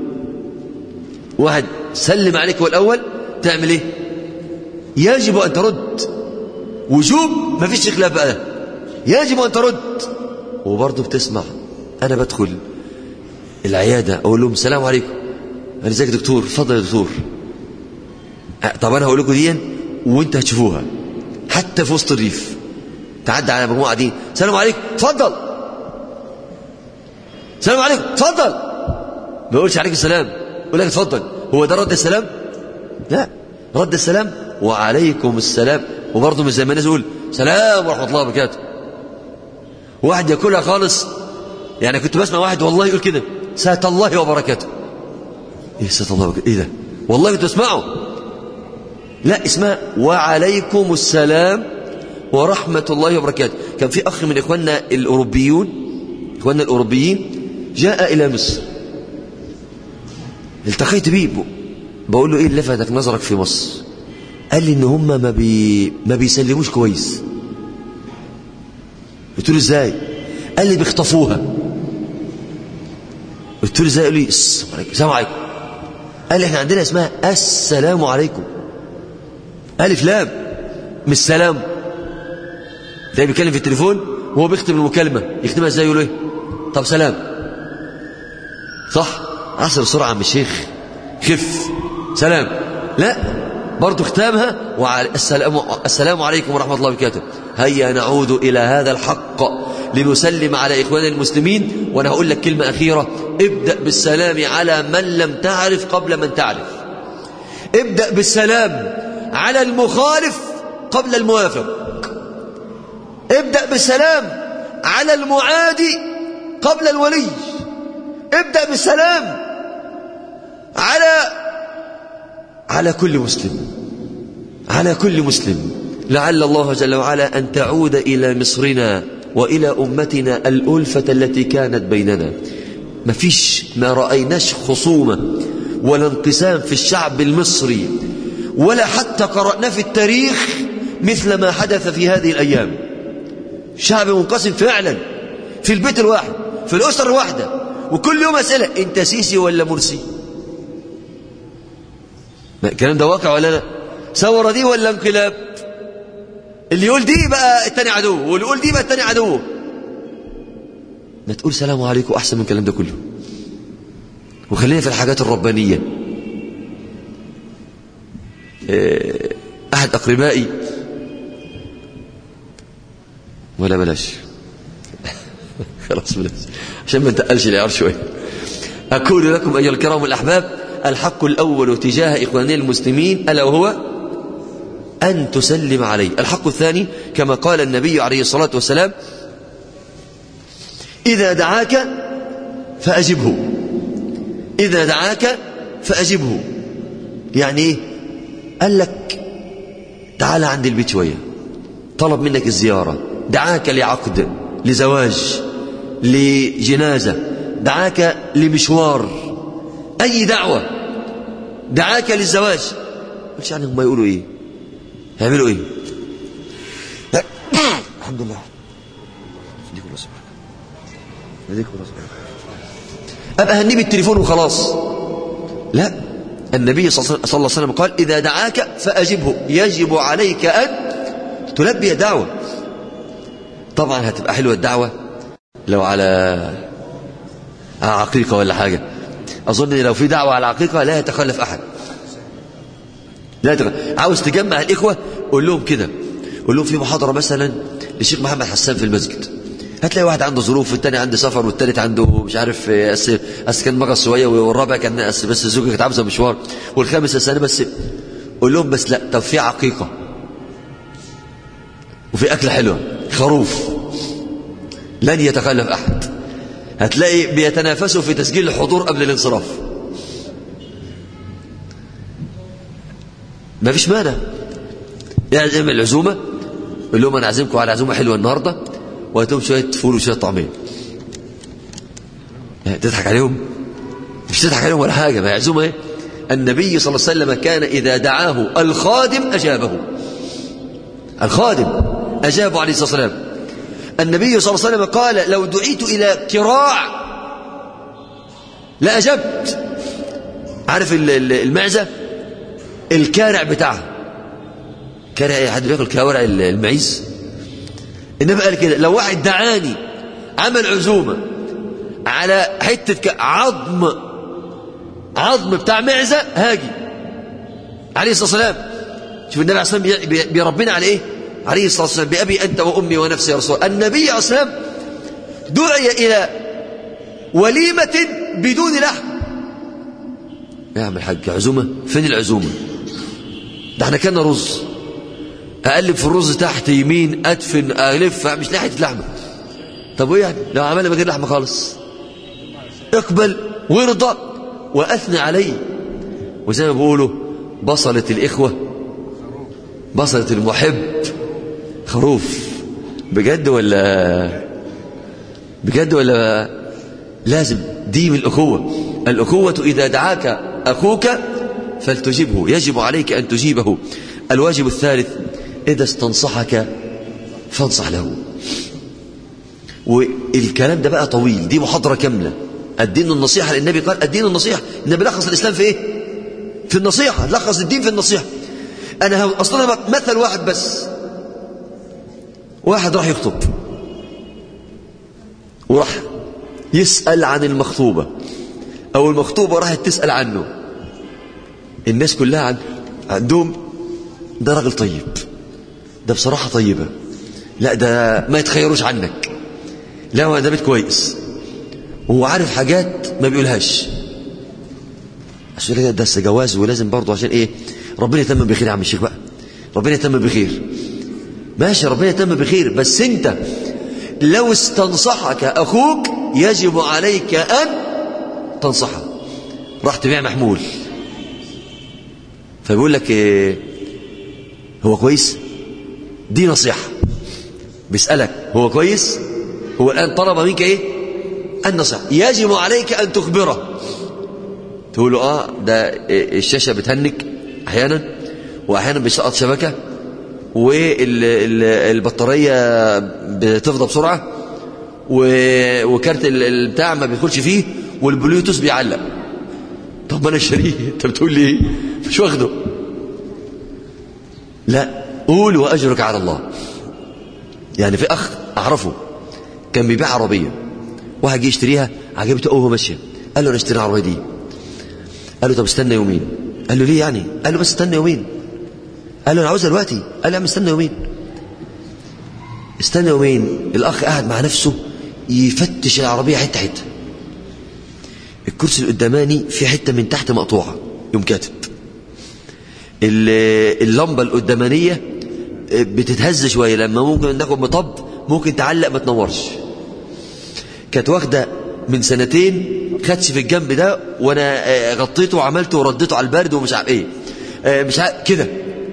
واحد سلم عليك والأول تعمل إيه؟ يجب أن ترد، وجوب ما فيش خلاف بقى، يجب أن ترد. وبرضه بتسمع، أنا بدخل العيادة أقول لهم السلام عليكم، أنا ازيك يا دكتور، اتفضل يا دكتور. طب أنا هقول لكم دي وأنت هتشوفوها حتى في وسط الريف، تعدي على مجموعة دي، السلام عليكم اتفضل، السلام عليكم اتفضل، ما يقولش عليك السلام، يقول لك اتفضل. هو ده رد السلام؟ لا، رد السلام وعليكم السلام. وبرضه مش زي ما الناس يقول سلام ورحمة الله وبركاته، واحد ياكلها خالص. يعني كنت بسمع واحد والله يقول كده سات الله وبركاته. ايه سات الله وبركاته؟ ايه ده؟ والله كنت اسمعه. لا، اسمها وعليكم السلام ورحمة الله وبركاته. كان في أخ من إخواننا الأوروبيون إخواننا الأوروبيين جاء إلى مصر، التقيت بيه، بقول له إيه اللي لفتك نظرك في مصر؟ قال لي إن هم ما, بي ما بيسلموش كويس. قلت له إزاي؟ قال لي بيخطفوها. قلت له إزاي؟ قال لي السلام عليكم. قال لي إحنا عندنا اسمها السلام عليكم، ألف لام، مش سلام. ده بيتكلم في التليفون وهو بيختم المكالمة، يختمها ازاي؟ يقول ايه؟ طب سلام، صح؟ عصر بسرعة عم الشيخ، خف سلام. لا، برضو ختامها وعلى السلام, السلام عليكم ورحمة الله وبركاته. هيا نعود إلى هذا الحق لنسلم على إخواننا المسلمين. وأنا هقول لك كلمة أخيرة، ابدأ بالسلام على من لم تعرف قبل من تعرف. ابدأ بالسلام على المخالف قبل الموافق. ابدأ بالسلام على المعادي قبل الولي. ابدأ بالسلام على على كل مسلم، على كل مسلم. لعل الله جل وعلا أن تعود إلى مصرنا وإلى أمتنا الألفة التي كانت بيننا. ما فيش ما رأيناش خصومة ولا انقسام في الشعب المصري، ولا حتى قرأنا في التاريخ مثل ما حدث في هذه الأيام. شعب منقسم فعلا، في البيت الواحد، في الأسرة الواحدة، وكل يوم أسئلة أنت سيسي ولا مرسي؟ الكلام ده واقع ولا لا؟ ثورة دي ولا انقلاب؟ اللي يقول دي بقى التاني عدو، واللي يقول دي بقى التاني عدو. ما تقول سلام عليكم أحسن من الكلام ده كله. وخلينا في الحاجات الربانية. أحد أقربائي، ولا بلاش خلاص بلاش عشان ما نتقلش العيار شوية. أقول لكم أيها الكرام الأحباب، الحق الأول تجاه إخواننا المسلمين ألا وهو أن تسلم عليه. الحق الثاني كما قال النبي عليه الصلاة والسلام: إذا دعاك فأجبه، إذا دعاك فأجبه. يعني إيه؟ قال لك تعال عند البيت شوية، طلب منك الزيارة، دعاك لعقد، لزواج، لجنازة، دعاك لمشوار، أي دعوة، دعاك للزواج. مش يعني هم يقولوا إيه؟ هيعملوا إيه؟ لا الحمد لله، يديكم الله سبحانه، يديكم الله سبحانه. أبقى هنجيب التليفون وخلاص؟ لا، النبي صلى الله عليه وسلم قال: إذا دعاك فأجبه، يجب عليك أن تلبي دعوة. طبعا هتبقى حلوة الدعوة لو على عقيقة ولا حاجة. أظن لو في دعوة على عقيقة لا يتخلف أحد، لا يتخلف. عاوز تجمع الإخوة قول لهم كده، قول لهم في محاضرة مثلا للشيخ محمد حسان في المسجد، هتلاقي واحد عنده ظروف، والتاني عنده سفر، والتالت عنده مش عارف أس, أس كان مغص شوية، والرابع كان أس بس زوجة كانت عاوزة مشوار، والخامس السنة بس. قول لهم بس لا، طب في عقيقة وفي أكلة حلوة، خروف، لن يتخلف أحد. هتلاقي بيتنافسوا في تسجيل الحضور قبل الانصراف. ما فيش مانع. يعزم العزومة يقول لهم أنا أعزمكم على عزومة حلوة النهاردة وهاتهم شوية فول وشوية طعمية. تضحك عليهم؟ مش تضحك عليهم ولا حاجة، ما يعزومة ايه؟ النبي صلى الله عليه وسلم كان إذا دعاه الخادم أجابه. الخادم أجابه عليه الصلاة والسلام. النبي صلى الله عليه وسلم قال لو دعيت إلى كراع لأجبت. عارف المعزة الكارع بتاعها، كارع ايه؟ حد بياكل كوارع المعيز؟ النبي قال كده لو واحد دعاني عمل عزومة على حتة عظم عظم بتاع معزة هاجي عليه الصلاة والسلام. شوف النبي عليه الصلاة والسلام بيربينا على ايه؟ عليه الصلاة والسلام بأبي أنت وأمي ونفسي يا رسول الله. النبي عليه الصلاة والسلام دعي إلى وليمة بدون لحم. يا عم الحاج عزومة؟ فين العزومة؟ ده احنا كنا رز، أقلب في الرز تحت يمين أدفن ألف مش ناحية اللحمة. طب وإيه يعني لو عملنا من غير لحمة خالص؟ اقبل وارضى وأثنى عليه. وزي ما بيقولوا بصلة الإخوة بصلة المحب خروف. بجد ولا بجد ولا لازم؟ دي من الأخوة. الأخوة إذا دعاك أخوك فلتجبه، يجب عليك أن تجيبه. الواجب الثالث إذا استنصحك فانصح له. والكلام ده بقى طويل، دي محاضرة كاملة. الدين النصيحة، النبي قال الدين النصيحة. النبي لخص الإسلام في إيه؟ في النصيحة. لخص الدين في النصيحة. أنا أصلا مثل واحد بس. واحد راح يخطب وراح يسأل عن المخطوبة أو المخطوبة راحت تسأل عنه. الناس كلها عند عندهم ده راجل طيب، ده بصراحة طيبة، لا ده ما يتخيروش عنك، لا ده بيت كويس، وهو عارف حاجات ما بيقولهاش. عشان كده ده جواز ولازم برضه عشان ايه؟ ربنا يتمم بخير يا عم الشيخ بقى، ربنا يتمم بخير. ماشي ربنا يتمم بخير، بس انت لو استنصحك اخوك يجب عليك ان تنصحه. راح تبيع محمول فبيقول لك إيه؟ هو كويس؟ دي نصيحة. بيسألك هو كويس؟ هو الآن طلب منك ايه؟ النصيحة. يجب عليك ان تخبره. تقول له اه ده الشاشة بتهنك احيانا، واحيانا بيسقط شبكة، والبطارية بتفضى بسرعة، وكارت البتاع ما بيدخلش فيه، والبلوتوث بيعلق. طب ما انا شاريه، انت بتقول لي ايه؟ مش واخده. لا، قول واجرك على الله. يعني في اخ اعرفه كان بيبيع عربيه، واحد جه يشتريها عجبته قوي وهو ماشي، قال له انا اشتري العربيه دي. قال له طب استنى يومين. قال له ليه يعني؟ قال له بس استنى يومين. قال له انا عاوزها دلوقتي. قال له يا عم استنى يومين. استنى يومين. الاخ قاعد مع نفسه يفتش العربيه حته حته. الكرسي القداماني في حته من تحت مقطوعه، يوم كاتب. اللمبه القدامانيه بتتهز شويه، لما ممكن ناخد مطب ممكن تعلق ما تنورش. كانت واخده من سنتين خدش في الجنب ده، وانا غطيته وعملته ورديته على البرد ومش عارف ايه، مش عارف كده.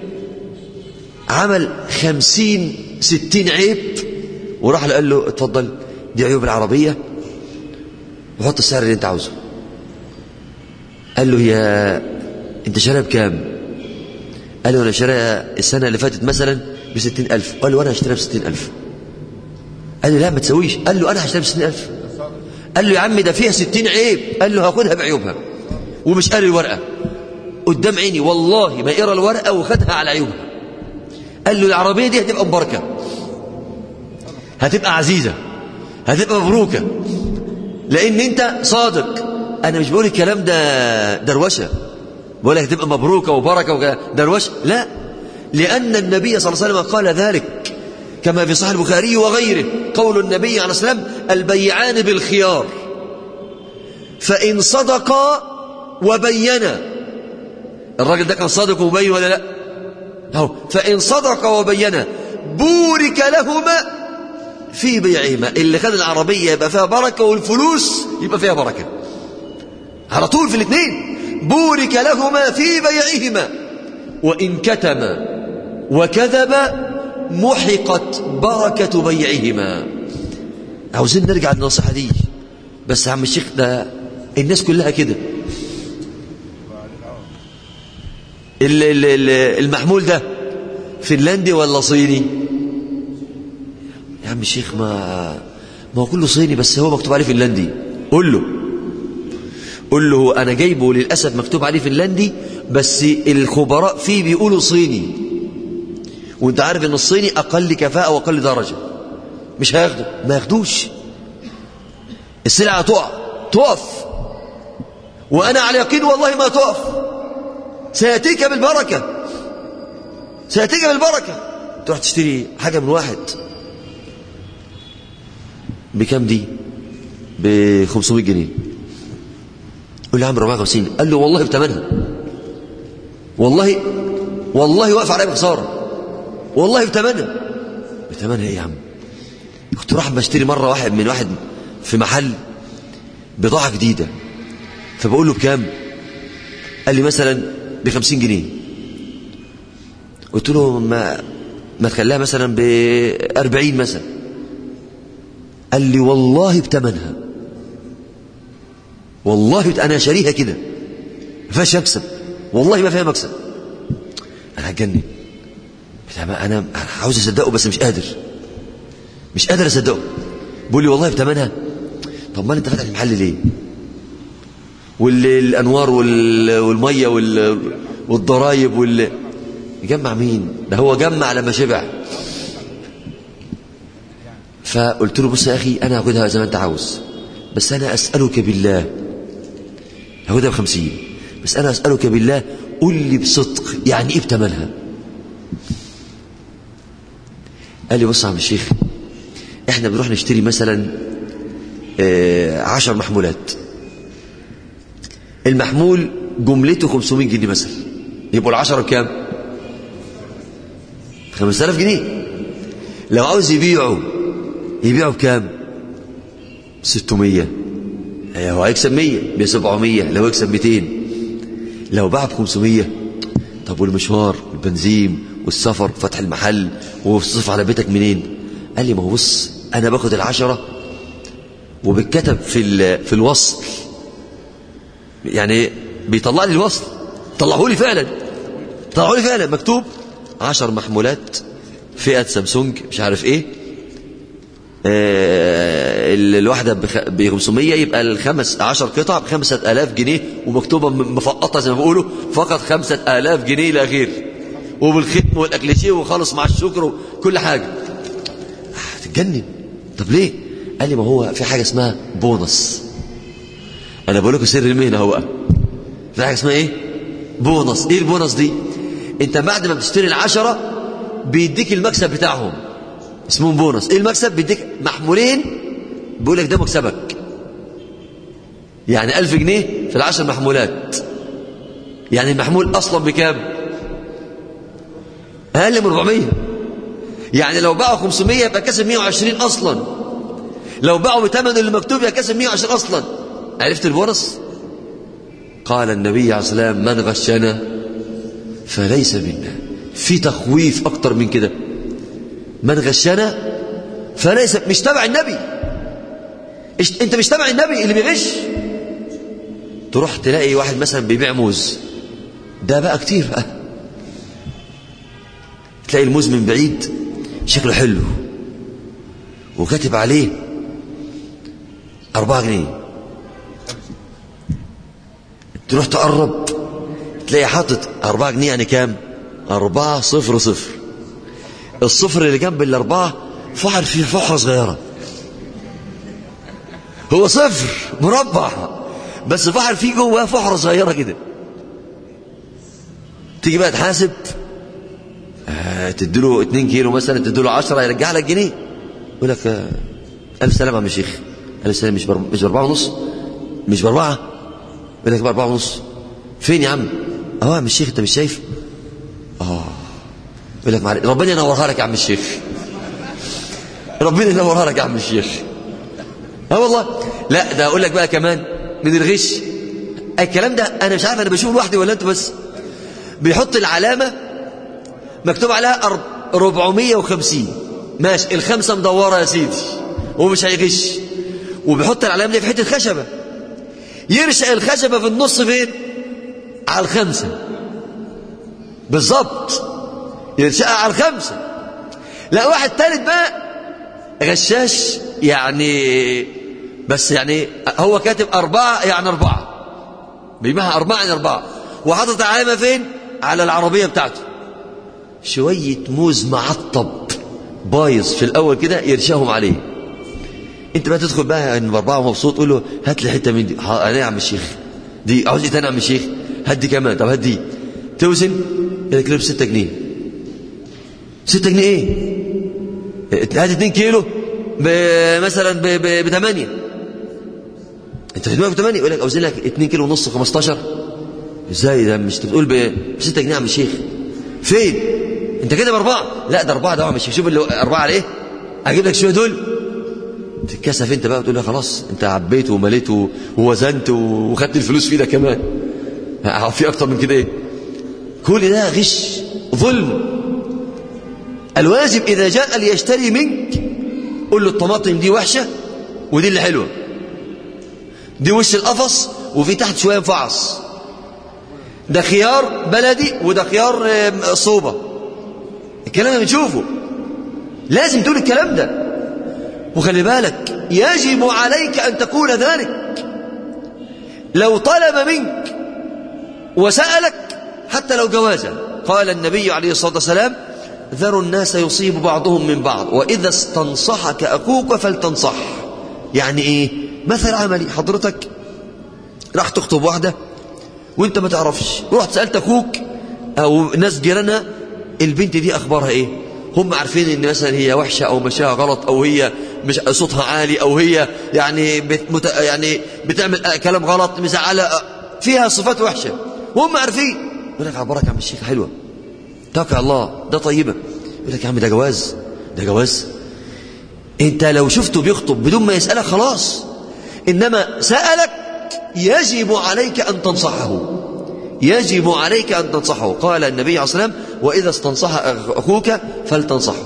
عمل خمسين ستين عيب، وراح له قال له اتفضل دي عيوب العربيه وحط السعر اللي انت عاوزه. قال له يا انت شاريها بكام؟ قال له انا شاريها السنه اللي فاتت مثلا بستين ألف. قال له انا هشتريها بستين ألف. قال له لا ما تسويش. قال له انا هشتريها بستين ألف. قال له يا عم ده فيها ستين عيب. قال له هاخدها بعيوبها، ومش قاري الورقه قدام عيني، والله ما قرا الورقه وخدها على عيوبها. قال له العربيه دي هتبقى مباركه، هتبقى عزيزه، هتبقى مبروكه، لان انت صادق. انا مش بقول الكلام ده دروشه، بقول لك هتبقى مبروكه وبركه ودروشه، لا، لان النبي صلى الله عليه وسلم قال ذلك كما في صحيح البخاري وغيره. قول النبي عليه الصلاه والسلام البيعان بالخيار فان صدقا وبينا. الراجل ده كان صادق ومبين ولا لا؟ اهو فان صدقا وبينا بورك لهما في بيعهما. اللي خد العربيه يبقى فيها بركه، والفلوس يبقى فيها بركه على طول في الاثنين. بورك لهما في بيعهما وان كتما وكذب محقت بركة بيعهما. عاوزين نرجع للنصيحة دي، بس يا عم الشيخ ده الناس كلها كده. المحمول ده فنلندي ولا صيني؟ يا عم الشيخ ما ما هو كله صيني، بس هو مكتوب عليه فنلندي. قول له قول له أنا جايبه للأسف مكتوب عليه فنلندي، بس الخبراء فيه بيقولوا صيني، وانت عارف ان الصيني أقل كفاءة وأقل درجة، مش هياخده. ما ياخدوش، السلعة تقع تقف، وأنا على يقين والله ما تقف، سيأتيك بالبركة، سيأتيك بالبركة. تروح تشتري حاجة من واحد بكم دي؟ ب خمسمائة جنيه. قول له يا عم أربعمائة وخمسين. قال له والله بثمنها، والله والله واقف عليها بخسارة، والله بثمنها. بثمنها ايه يا عم؟ كنت راح بشتري مرة واحد من واحد في محل بضاعة جديدة، فبقول له بكام؟ قال لي مثلا بخمسين جنيه. قلت له ما ما تخليها مثلا بأربعين مثلا. قال لي والله بتمنها، والله بت... أنا شاريها كده ما فيهاش مكسب، والله ما فيها مكسب. أنا هتجنن، أنا عاوز أصدقه بس مش قادر، مش قادر أصدقه. بيقول لي والله بتمنها. طب ما أنت فاتح المحل ليه؟ والأنوار والمية والضرايب وال... يجمع مين؟ ده هو جمع لما شبع. فقلت له بص يا أخي أنا هاخدها زي ما أنت عاوز، بس أنا أسألك بالله، هاخدها بخمسين، بس أنا أسألك بالله قل لي بصدق يعني إيه بتمنها؟ قال لي بص يا عم الشيخ، إحنا بنروح نشتري مثلا آه عشر محمولات، المحمول جملته خمسمائة جنيه مثلا، يبقوا العشرة بكام؟ خمسة آلاف جنيه. لو عاوز يبيعوا يبيعوا بكام؟ ستمائة. هو هيكسب مية، بسبعمائة، لو يكسب مئتين. لو باع بخمسمائة، طب والمشوار والبنزين والسفر فتح المحل والصرف على بيتك منين؟ قال لي ما هو بص أنا باخد العشرة وبتكتب في في الوصل، يعني بيطلع لي الوصل، طلعوا لي فعلا، طلعوا لي فعلا مكتوب عشر محمولات فئة سامسونج مش عارف ايه، آه الواحدة ب خمسمائة، يبقى الخمس عشر قطع بخمسة آلاف جنيه، ومكتوبة مفقطة زي ما بيقولوا فقط خمسة آلاف جنيه لا غير، وبالختم والأكليشيه وخلص مع الشكر وكل حاجة. هتتجنن. طب ليه؟ قال لي ما هو في حاجة اسمها بونص. أنا بقول لكم سر المهنة هو بقى. في حاجة اسمها إيه؟ بونص. إيه البونص دي؟ أنت بعد ما بتشتري العشرة بيديك المكسب بتاعهم، اسمهم بونص. إيه المكسب؟ بيديك محمولين، بيقول لك ده مكسبك، يعني ألف جنيه في العشر محمولات، يعني المحمول أصلا بكام؟ أقل من أربعمائة. يعني لو باعوا خمسمائة يبقى كسب مئة وعشرين أصلا، لو باعوا بثمن اللي مكتوب يبقى كسب مئة وعشرين أصلا. عرفت البونص؟ قال النبي عليه الصلاة والسلام من غشنا فليس منا. في تخويف أكتر من كده؟ من غشنا فليس، مش تبع النبي، انت مش تبع النبي اللي بيغش. تروح تلاقي واحد مثلا بيبيع موز، ده بقى كتير بقى، تلاقي الموز من بعيد شكله حلو وكاتب عليه أربعة جنيه، تروح تقرب تلاقي حاطط أربعة جنيه، يعني كام؟ أربعة صفر صفر. الصفر اللي جنب الأربعة فحر فيه فحرة صغيرة، هو صفر مربع بس فحر فيه جواه فحرة صغيرة كده. تيجي بقى تحاسب، آه تديله اتنين كيلو مثلا، تديله عشرة، يرجع لك جنيه، يقول لك آه ألف سلامة يا عم الشيخ. ألف سلامة مش بر... مش بأربعة ونص، مش بأربعة، يقول لك بأربعة ونص. فين يا عم؟ أهو يا عم الشيخ أنت مش شايف؟ آه يقول لك معلش ربنا ينورها لك يا عم الشيخ، ربنا ينورها لك يا عم الشيخ. اه والله. لا ده اقول لك بقى كمان من الغش الكلام ده، انا مش عارف انا بشوف لوحدي ولا انتوا بس. بيحط العلامه مكتوب عليها أربعمية وخمسين، ماشي، الخمسة مدورة يا سيدي ومش هيغش، وبيحط العلامة دي في حتة خشبة، يرشق الخشبة في النص فين؟ على الخمسة بالظبط، يرشقها على الخمسة. لا واحد ثالث بقى غشاش يعني، بس يعني هو كاتب أربعة يعني أربعة، بيجمعها أربعة يعني أربعة، وحاطط العلامة فين؟ على العربية بتاعته. شوية موز معطب بايظ في الأول كده يرشاهم عليه. أنت بقى تدخل بقى إن بأربعة مبسوط، تقول له هات لي حتة من دي. أنا يا عم الشيخ دي عاوز إيه تاني يا عم الشيخ؟ هات دي كمان. طب هات دي. توزن الكيلو بستة جنيه. ستة جنيه إيه؟ هات اتنين كيلو مثلا بثمانية. أنت في دماغك بثمانية، يقول لك أوزن لك اتنين كيلو ونص خمستاشر. إزاي ده؟ مش تقول بستة جنيه يا عم الشيخ؟ فين؟ أنت كده بأربعة. لا ده أربعة ده يا عم الشيخ. شوف اللي أربعة على إيه؟ أجيب لك شوية دول. تتكسف أنت بقى وتقول له خلاص أنت عبيت ومليت ووزنت وخدت الفلوس في إيدك كمان. في أكتر من كده إيه؟ كل ده غش، ظلم. الواجب إذا جاء ليشتري منك قل له الطماطم دي وحشة ودي اللي حلوة، دي وش القفص وفي تحت شوية مفعص، ده خيار بلدي وده خيار صوبة. الكلام ده بنشوفه، لازم تقول الكلام ده. وخلي بالك يجب عليك أن تقول ذلك. لو طلب منك وسألك حتى لو جوازا، قال النبي عليه الصلاة والسلام ذروا الناس يصيب بعضهم من بعض وإذا استنصحك أخوك فلتنصح. يعني إيه؟ مثل عملي، حضرتك راح تخطب واحدة وانت ما تعرفش، رحت سألت أخوك أو ناس جيرانها البنت دي أخبارها إيه؟ هم عارفين إن مثلا هي وحشة أو مشاها غلط أو هي مش صوتها عالي أو هي يعني بت يعني بتعمل كلام غلط، مزعلة، فيها صفات وحشة، وهم عارفين. يقول لك عبارك يا عم الشيخ حلوة، توكل على الله، ده طيبة. يقول لك يا عم ده جواز، ده جواز. انت لو شفته بيخطب بدون ما يسألك خلاص، انما سألك يجب عليك ان تنصحه، يجب عليك ان تنصحه. قال النبي عليه الصلاة والسلام واذا استنصح اخوك فلتنصحه.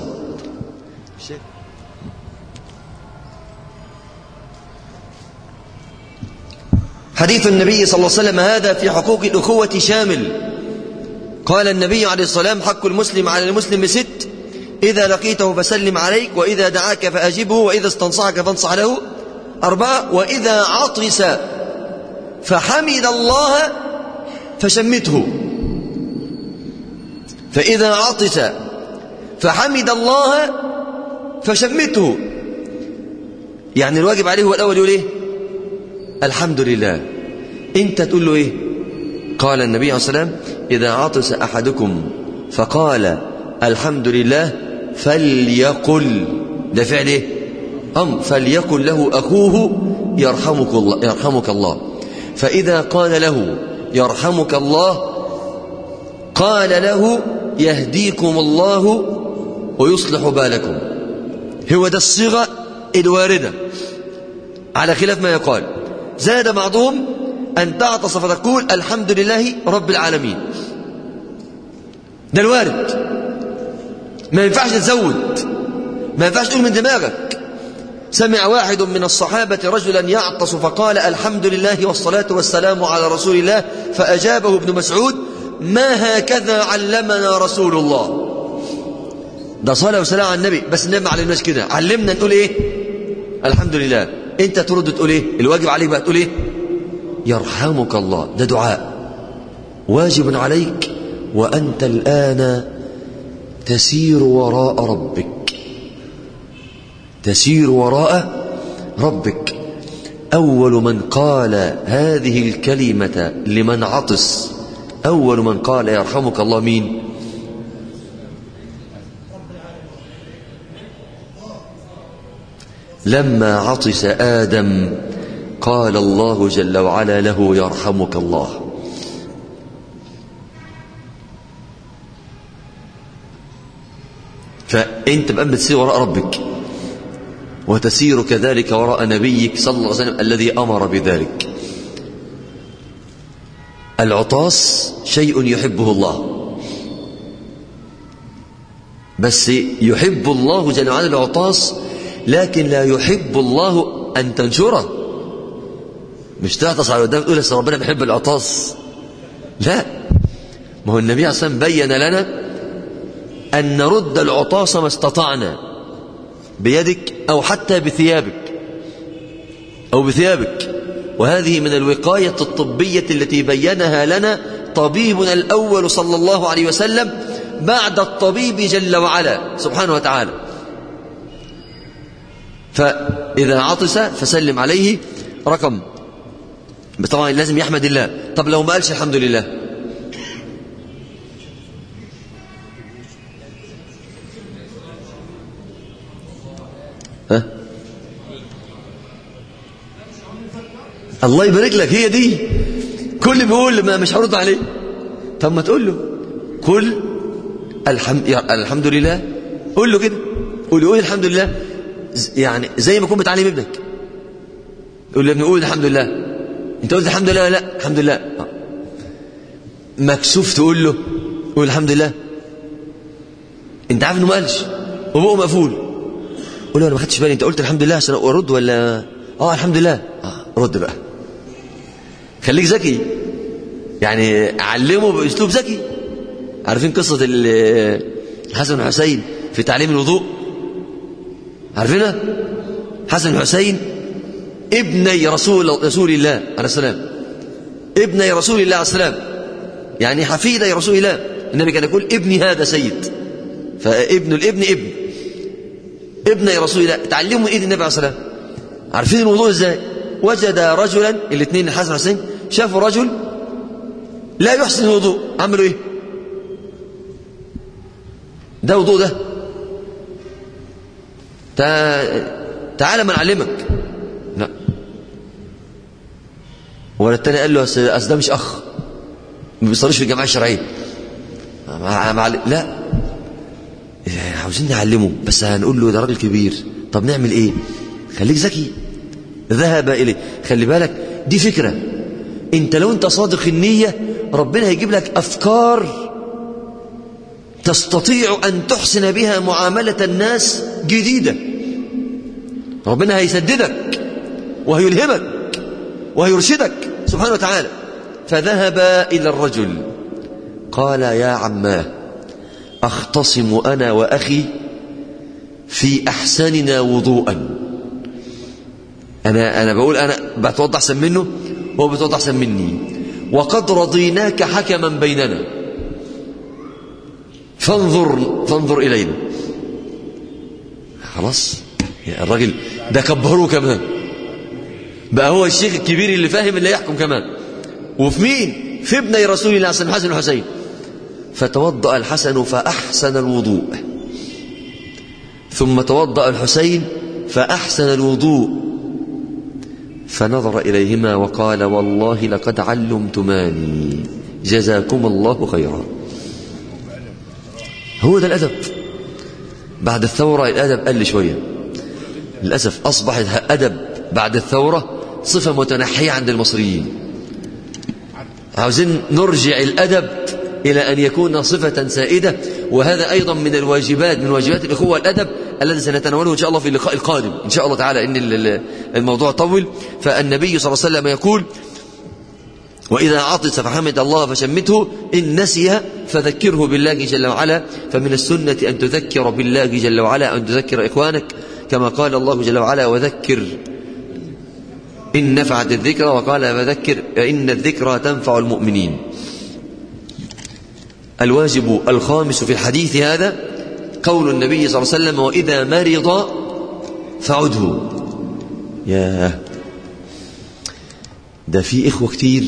حديث النبي صلى الله عليه وسلم هذا في حقوق الأخوة شامل. قال النبي عليه الصلاة والسلام حق المسلم على المسلم ست: إذا لقيته فسلم عليك، وإذا دعاك فأجبه، وإذا استنصحك فانصح له. أربعة: وإذا عطس فحمد الله فشمته. فإذا عطس فحمد الله فشمته، يعني الواجب عليه هو الأول يقول إيه؟ الحمد لله. أنت تقول له إيه؟ قال النبي عليه الصلاة والسلام إذا عطس أحدكم فقال الحمد لله فليقل، ده فعل إيه؟ أم فليقل له أخوه يرحمك الله, يرحمك الله. فإذا قال له يرحمك الله قال له يهديكم الله ويصلح بالكم. هو ده الصيغة الواردة على خلاف ما يقال. زاد بعضهم أن تعطس فتقول الحمد لله رب العالمين، ده الوارد، ما ينفعش تزود، ما ينفعش تقول من دماغك. سمع واحد من الصحابة رجلا يعطس فقال الحمد لله والصلاة والسلام على رسول الله، فأجابه ابن مسعود ما هكذا علمنا رسول الله. ده صلاة وسلام على النبي، بس النبي ما علمناش كده، علمنا نقول ايه؟ الحمد لله. انت ترد تقول ايه؟ الواجب عليك بقى تقول ايه؟ يرحمك الله. ده دعاء واجب عليك، وأنت الآن تسير وراء ربك، تسير وراء ربك. أول من قال هذه الكلمة لمن عطس، أول من قال يرحمك الله مين؟ لما عطس آدم قال الله جل وعلا له يرحمك الله. فأنت بقى بتسير وراء ربك، وتسير كذلك وراء نبيك صلى الله عليه وسلم الذي أمر بذلك. العطاس شيء يحبه الله، بس يحب الله جل وعلا العطاس، لكن لا يحب الله أن تنشره. مش تعطس على قدام تقول أصل ربنا بيحب العطاس، لا. ما هو النبي عليه الصلاة والسلام بين لنا أن نرد العطاس ما استطعنا بيدك أو حتى بثيابك أو بثيابك. وهذه من الوقاية الطبية التي بينها لنا طبيبنا الأول صلى الله عليه وسلم بعد الطبيب جل وعلا سبحانه وتعالى. فإذا عطس فسلم عليه. رقم طبعا لازم يحمد الله. طب لو ما قالش الحمد لله، ها؟ الله يبارك لك، هي دي كل بيقول ما مش هرد عليه. طب ما تقول له كل الحمد الحمد لله، قول له كده، قول له قول الحمد لله، يعني زي ما كنت بتعلم ابنك. قول له ابني قول الحمد لله. انت قلت الحمد لله؟ لا الحمد لله. مكسوف تقول له قول الحمد لله، انت عارف انه ما قالش وبقه مقفول. قول له انا ما خدتش بالي، انت قلت الحمد لله عشان ارد ولا اه الحمد لله؟ اه رد بقى، خليك ذكي، يعني علمه باسلوب ذكي. عارفين قصه الحسن والحسين في تعليم الوضوء؟ عارفينها؟ حسن والحسين ابني رسول رسول الله عليه السلام، ابني رسول الله عليه السلام، يعني حفيدي رسول الله. النبي كان يقول ابني هذا سيد، فابن الابن ابن ابني رسول الله. تعلموا ايد النبي عليه السلام. عارفين الوضوء ازاي؟ وجد رجلا، الاثنين الحسن والحسين شافوا رجل لا يحسن الوضوء، عملوا ايه؟ ده وضوء ده، تعالى ما نعلمك. لا. ولا التاني قال له اصل ده مش اخ ما بيصليش في الجماعه الشرعيه. لا، عاوزين نعلمه بس هنقول له ده راجل كبير. طب نعمل ايه؟ خليك ذكي. ذهب اليه. خلي بالك دي فكره، انت لو انت صادق النيه ربنا هيجيب لك افكار تستطيع ان تحسن بها معامله الناس جديده. ربنا هيسددك وهيلهمك وهيرشدك سبحانه وتعالى. فذهب إلى الرجل قال يا عماه أختصم أنا وأخي في أحسننا وضوءا. أنا, أنا بقول أنا بتوضح أحسن منه وهو بتوضح أحسن مني، وقد رضيناك حكما بيننا فانظر فانظر إلينا. خلاص الراجل ده كبروه كمان، بقى هو الشيخ الكبير اللي فاهم اللي يحكم كمان. وفي مين؟ في ابني رسول الله حسن الحسن والحسين. فتوضأ الحسن فأحسن الوضوء، ثم توضأ الحسين فأحسن الوضوء، فنظر إليهما وقال والله لقد علمتماني جزاكم الله خيرا. هو ده الأدب. بعد الثورة الأدب قل شوية للأسف، أصبح أدب بعد الثورة صفة متنحية عند المصريين. عاوزين نرجع الأدب إلى أن يكون صفة سائدة، وهذا أيضا من الواجبات من واجبات الأخوة الأدب الذي سنتناوله إن شاء الله في اللقاء القادم إن شاء الله تعالى، إن الموضوع طول. فالنبي صلى الله عليه وسلم يقول وإذا عطس فحمد الله فشمته، إن نسي فذكره بالله جل وعلا. فمن السنة أن تذكر بالله جل وعلا، أن تذكر إخوانك، كما قال الله جل وعلا وذكر إن نفعت الذكرى، وقال فذكر إن الذكرى تنفع المؤمنين. الواجب الخامس في الحديث هذا قول النبي صلى الله عليه وسلم وإذا مرض فعده. ياه، ده في إخوة كتير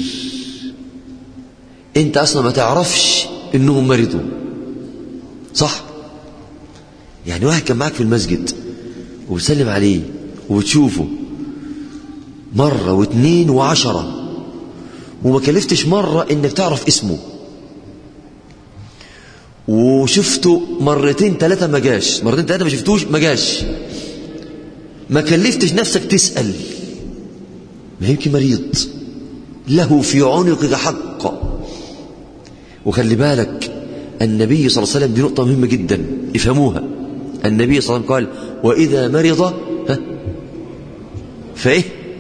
أنت أصلا ما تعرفش إنهم مرضوا، صح؟ يعني واحد كان معك في المسجد وبتسلم عليه وبتشوفه مرة واثنين وعشرة وما كلفتش مرة إنك تعرف اسمه، وشفته مرتين ثلاثة ما جاش، مرتين ثلاثة ما شفتوش ما جاش، ما كلفتش نفسك تسأل، ما يمكن مريض له في عنقك حق. وخلي بالك النبي صلى الله عليه وسلم، دي نقطة مهمة جدا افهموها، النبي صلى الله عليه وسلم قال وإذا مرض ها فإيه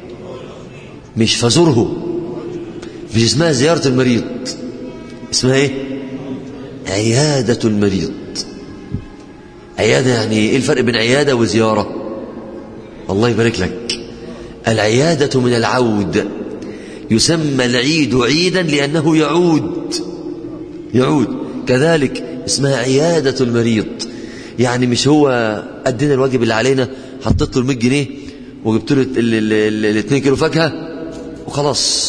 مش فزره، مش اسمها زيارة المريض، اسمها ايه عيادة المريض. عيادة يعني ايه الفرق بين عيادة وزيارة؟ الله يبارك لك. العيادة من العود، يسمى العيد عيدا لأنه يعود يعود كذلك اسمها عيادة المريض. يعني مش هو أدينا الواجب اللي علينا، حطيت له المية جنيه وجبت له الاثنين كيلو فاكهة وخلاص،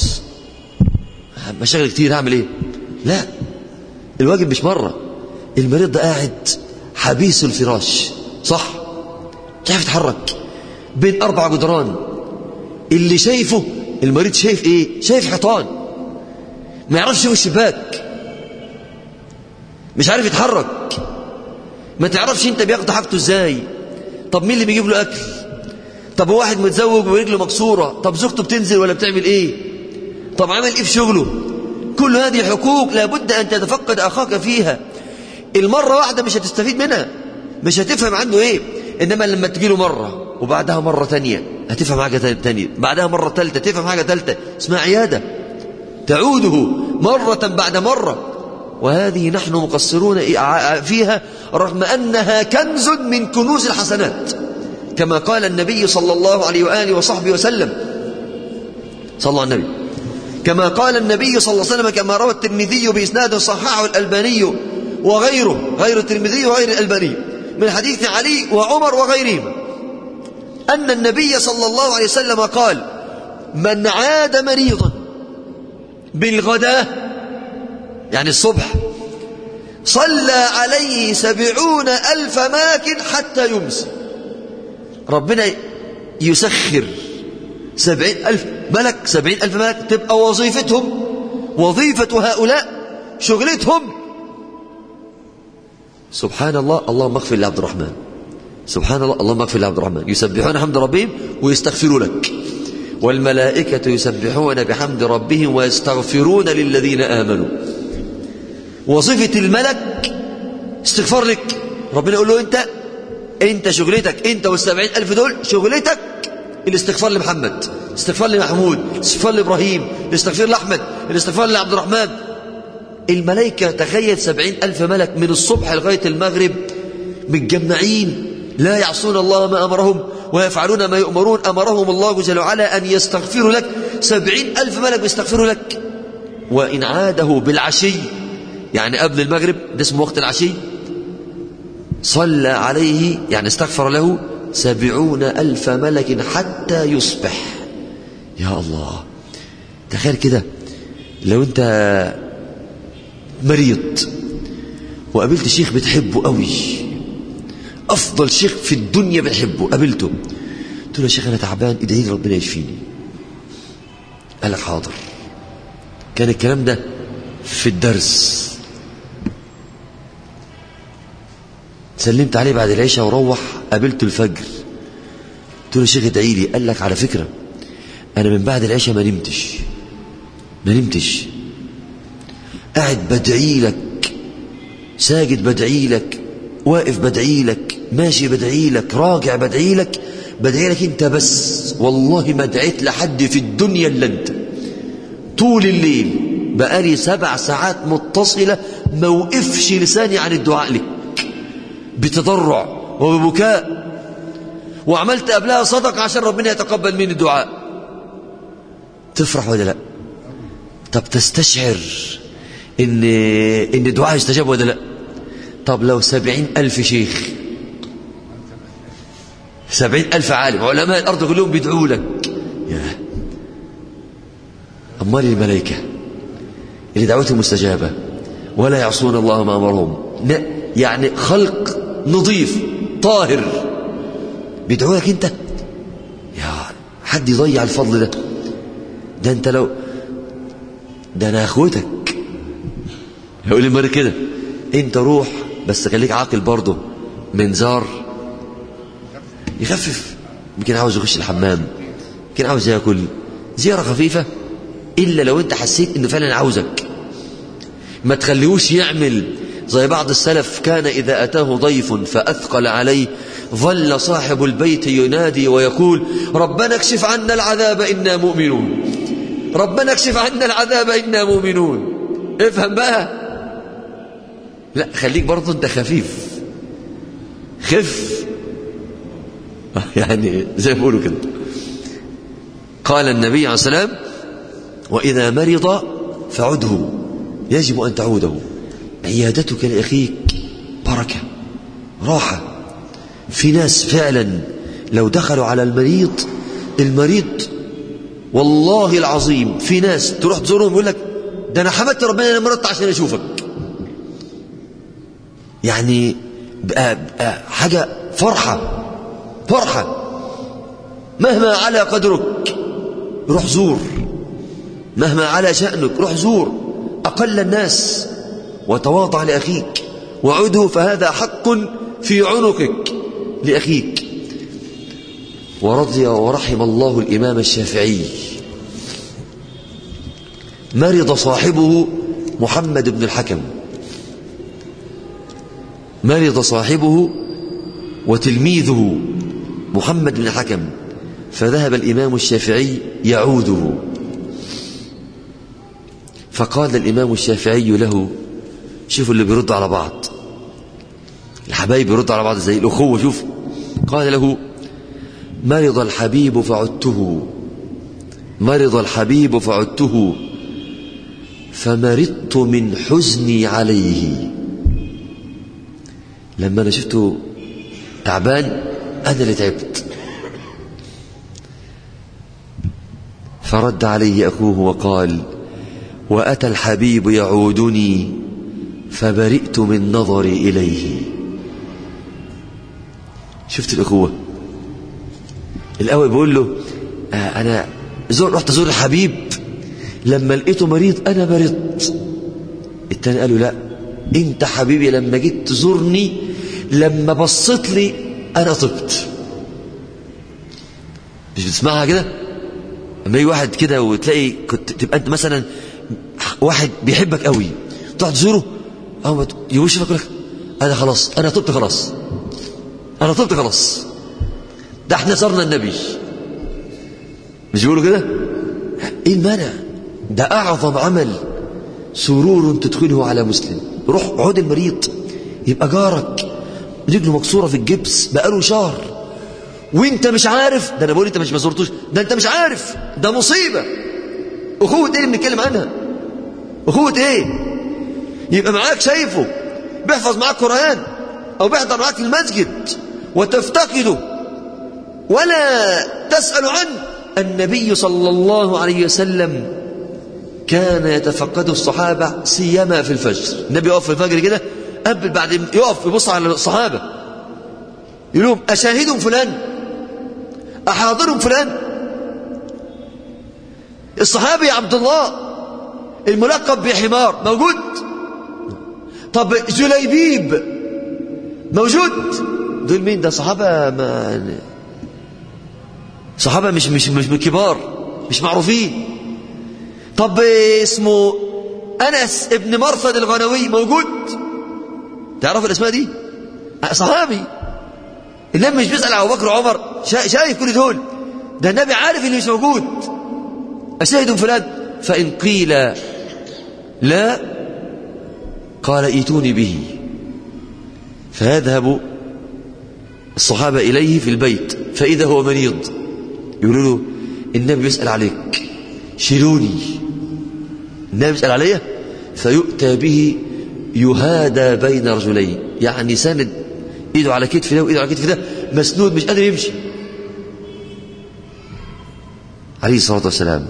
مشاغل كتير هعمل ايه؟ لا، الواجب مش مرة. المريض ده قاعد حبيس الفراش، صح؟ مش عارف يتحرك بين أربع جدران، اللي شايفه المريض شايف ايه؟ شايف حيطان، ما يعرفش يشوف الشباك، مش عارف يتحرك، ما تعرفش انت بياخد حاجته ازاي. طب مين اللي بيجيب له اكل؟ طب واحد متزوج ورجله مكسوره، طب زوجته بتنزل ولا بتعمل ايه؟ طب عمل ايه في شغله؟ كل هذه حقوق لابد ان تتفقد اخاك فيها. المره واحده مش هتستفيد منها، مش هتفهم عنه ايه، انما لما تجي له مره وبعدها مره ثانيه هتفهم حاجه ثانيه، بعدها مره ثالثه تفهم حاجه ثالثه، اسمها عياده تعوده مره بعد مره. وهذه نحن مقصرون فيها رغم أنها كنز من كنوز الحسنات، كما قال النبي صلى الله عليه وآله وصحبه وسلم. صلى الله عليه النبي كما قال النبي صلى الله عليه وسلم، كما روى الترمذي بإسناد صححه الألباني وغيره، غير الترمذي وغير الألباني، من حديث علي وعمر وغيرهم، أن النبي صلى الله عليه وسلم قال: من عاد مريضا بالغداة يعني الصبح صلى عليه سبعون ألف ملك حتى يمسي. ربنا يسخر سبعين ألف ملك، سبعين ألف ملك تبقى وظيفتهم، وظيفة هؤلاء شغلتهم سبحان الله اللهم اغفر لعبد الرحمن، سبحان الله اللهم اغفر لعبد الرحمن، يسبحون حمد ربهم ويستغفروا لك، والملائكة يسبحون بحمد ربهم ويستغفرون للذين آمنوا. وظيفة الملك استغفار لك. ربنا يقول له انت انت شغلتك انت والسبعين ألف دول شغلتك الاستغفار لمحمد، الاستغفار لمحمود، الاستغفار لإبراهيم، الاستغفار لأحمد، الاستغفار لعبد الرحمن. الملائكة تخيل سبعين ألف ملك من الصبح لغاية المغرب متجمعين لا يعصون الله ما أمرهم ويفعلون ما يؤمرون، أمرهم الله جل وعلا أن يستغفروا لك. سبعين ألف ملك بيستغفروا لك. وإن عاده بالعشي يعني قبل المغرب، ده اسمه وقت العشي، صلى عليه يعني استغفر له سبعون ألف ملك حتى يصبح. يا الله، تخيل كده لو انت مريض وقابلت شيخ بتحبه قوي، أفضل شيخ في الدنيا بتحبه، قابلته قلت له يا شيخ أنا تعبان ادعي لي ربنا يشفيني، قال لك حاضر. كان الكلام ده في الدرس، سلمت عليه بعد العشاء وروح قابلته الفجر، قلت له يا شيخ ادعي لي، قال لك على فكرة أنا من بعد العشاء ما نمتش ما نمتش قاعد بدعي لك، ساجد بدعي لك، واقف بدعي لك، ماشي بدعي لك، راجع بدعي لك، بدعي لك انت بس، والله ما دعيت لحد في الدنيا الا انت. طول الليل بقالي سبع ساعات متصلة ما وقفش لساني عن الدعاء لك بتضرع وببكاء، وعملت قبلها صدقة عشان ربنا يتقبل مني الدعاء. تفرح ولا لا؟ طب تستشعر ان ان الدعاء يستجاب ولا لا؟ طب لو سبعين ألف شيخ، سبعين ألف عالم، علماء الأرض كلهم بيدعوا لك، يا أمال الملائكة اللي دعوتهم مستجابة ولا يعصون الله ما أمرهم، يعني خلق نظيف طاهر بيدعوا لك أنت، يا حد يضيع الفضل ده؟ ده أنت لو ده أنا أخوتك. يقول لي مرة كده أنت روح بس خليك عاقل برضه، منزار يخفف، يمكن عاوز يخش الحمام، يمكن عاوز ياكل، زيارة خفيفة، إلا لو أنت حسيت إنه فعلا عاوزك. ما تخليهوش يعمل زي بعض السلف كان إذا أتاه ضيف فأثقل عليه ظل صاحب البيت ينادي ويقول ربنا اكشف عنا العذاب إنا مؤمنون، ربنا اكشف عنا العذاب إنا مؤمنون. افهم بقى، لا خليك برضه انت خفيف، خف يعني زي ما بيقولوا كده. قال النبي عليه الصلاة والسلام وإذا مرض فعده، يجب أن تعوده. عيادتك لأخيك بركة راحة. في ناس فعلا لو دخلوا على المريض المريض والله العظيم في ناس تروح تزورهم يقول لك ده أنا حمدت ربنا أنا مرضت عشان أشوفك. يعني بقى بقى حاجة فرحة فرحة. مهما على قدرك روح زور، مهما على شأنك روح زور أقل الناس وتواضع لأخيك وعده، فهذا حق في عنقك لأخيك. ورضي ورحم الله الإمام الشافعي، مرض صاحبه محمد بن الحكم، مرض صاحبه وتلميذه محمد بن الحكم، فذهب الإمام الشافعي يعوده، فقال الإمام الشافعي له، شوفوا اللي بيردوا على بعض، الحبايب بيردوا على بعض زي الأخوة، شوف، قال له مرض الحبيب فعدته، مرض الحبيب فعدته فمرضت من حزني عليه. لما أنا شفته تعبان أنا اللي تعبت. فرد عليه أخوه وقال وأتى الحبيب يعودني فبرئت من نظري إليه. شفت الأخوة؟ الأول بيقول له آه أنا زور رحت أزور الحبيب لما لقيته مريض أنا مرضت. التاني قال له لا، أنت حبيبي لما جيت تزورني لما بصيت لي أنا طبت. مش بتسمعها كده؟ لما يجي واحد كده وتلاقي كنت تبقى أنت مثلا واحد بيحبك قوي تروح تزوره أو يوشفك يقول لك أنا خلاص أنا طبت خلاص أنا طبت خلاص، ده احنا زرنا النبي. مش بيقولوا كده؟ ايه المانع؟ ده أعظم عمل سرور تدخله على مسلم. روح عود المريض، يبقى جارك رجله مكسورة في الجبس بقاله شهر وانت مش عارف، ده انا بقول انت مش ما زرتوش، ده انت مش عارف، ده مصيبة. أخوة ايه اللي بنتكلم عنها؟ أخوة ايه؟ يبقى معاك شايفه بيحفظ معاك قرآن أو بيحضر معاك في المسجد وتفتقده ولا تسأل عنه. النبي صلى الله عليه وسلم كان يتفقد الصحابة سيما في الفجر. النبي يقف في الفجر كده قبل بعد يقف يبص على الصحابة يقول لهم أشاهدهم فلان أحاضرهم فلان. الصحابي عبد الله الملقب بحمار موجود؟ طب جليبيب موجود؟ دول مين؟ ده صحابة ما صحابة مش مش مش كبار مش معروفين. طب اسمه أنس ابن مرثد الغنوي موجود؟ تعرف الاسماء دي؟ صحابي. النبي مش بيسأل أبو بكر وعمر شايف كل دول، ده النبي عارف اللي مش موجود. أشاهد فلان؟ فإن قيل لا قال ايتوني به، فيذهب الصحابة إليه في البيت فإذا هو مريض، يقولوا له النبي يسأل عليك شيلوني. النبي يسأل عليه فيؤتى به يهادى بين رجلين، يعني سند ايده على كتف ده وايده على كتف ده مسنود مش قادر يمشي عليه الصلاة والسلام.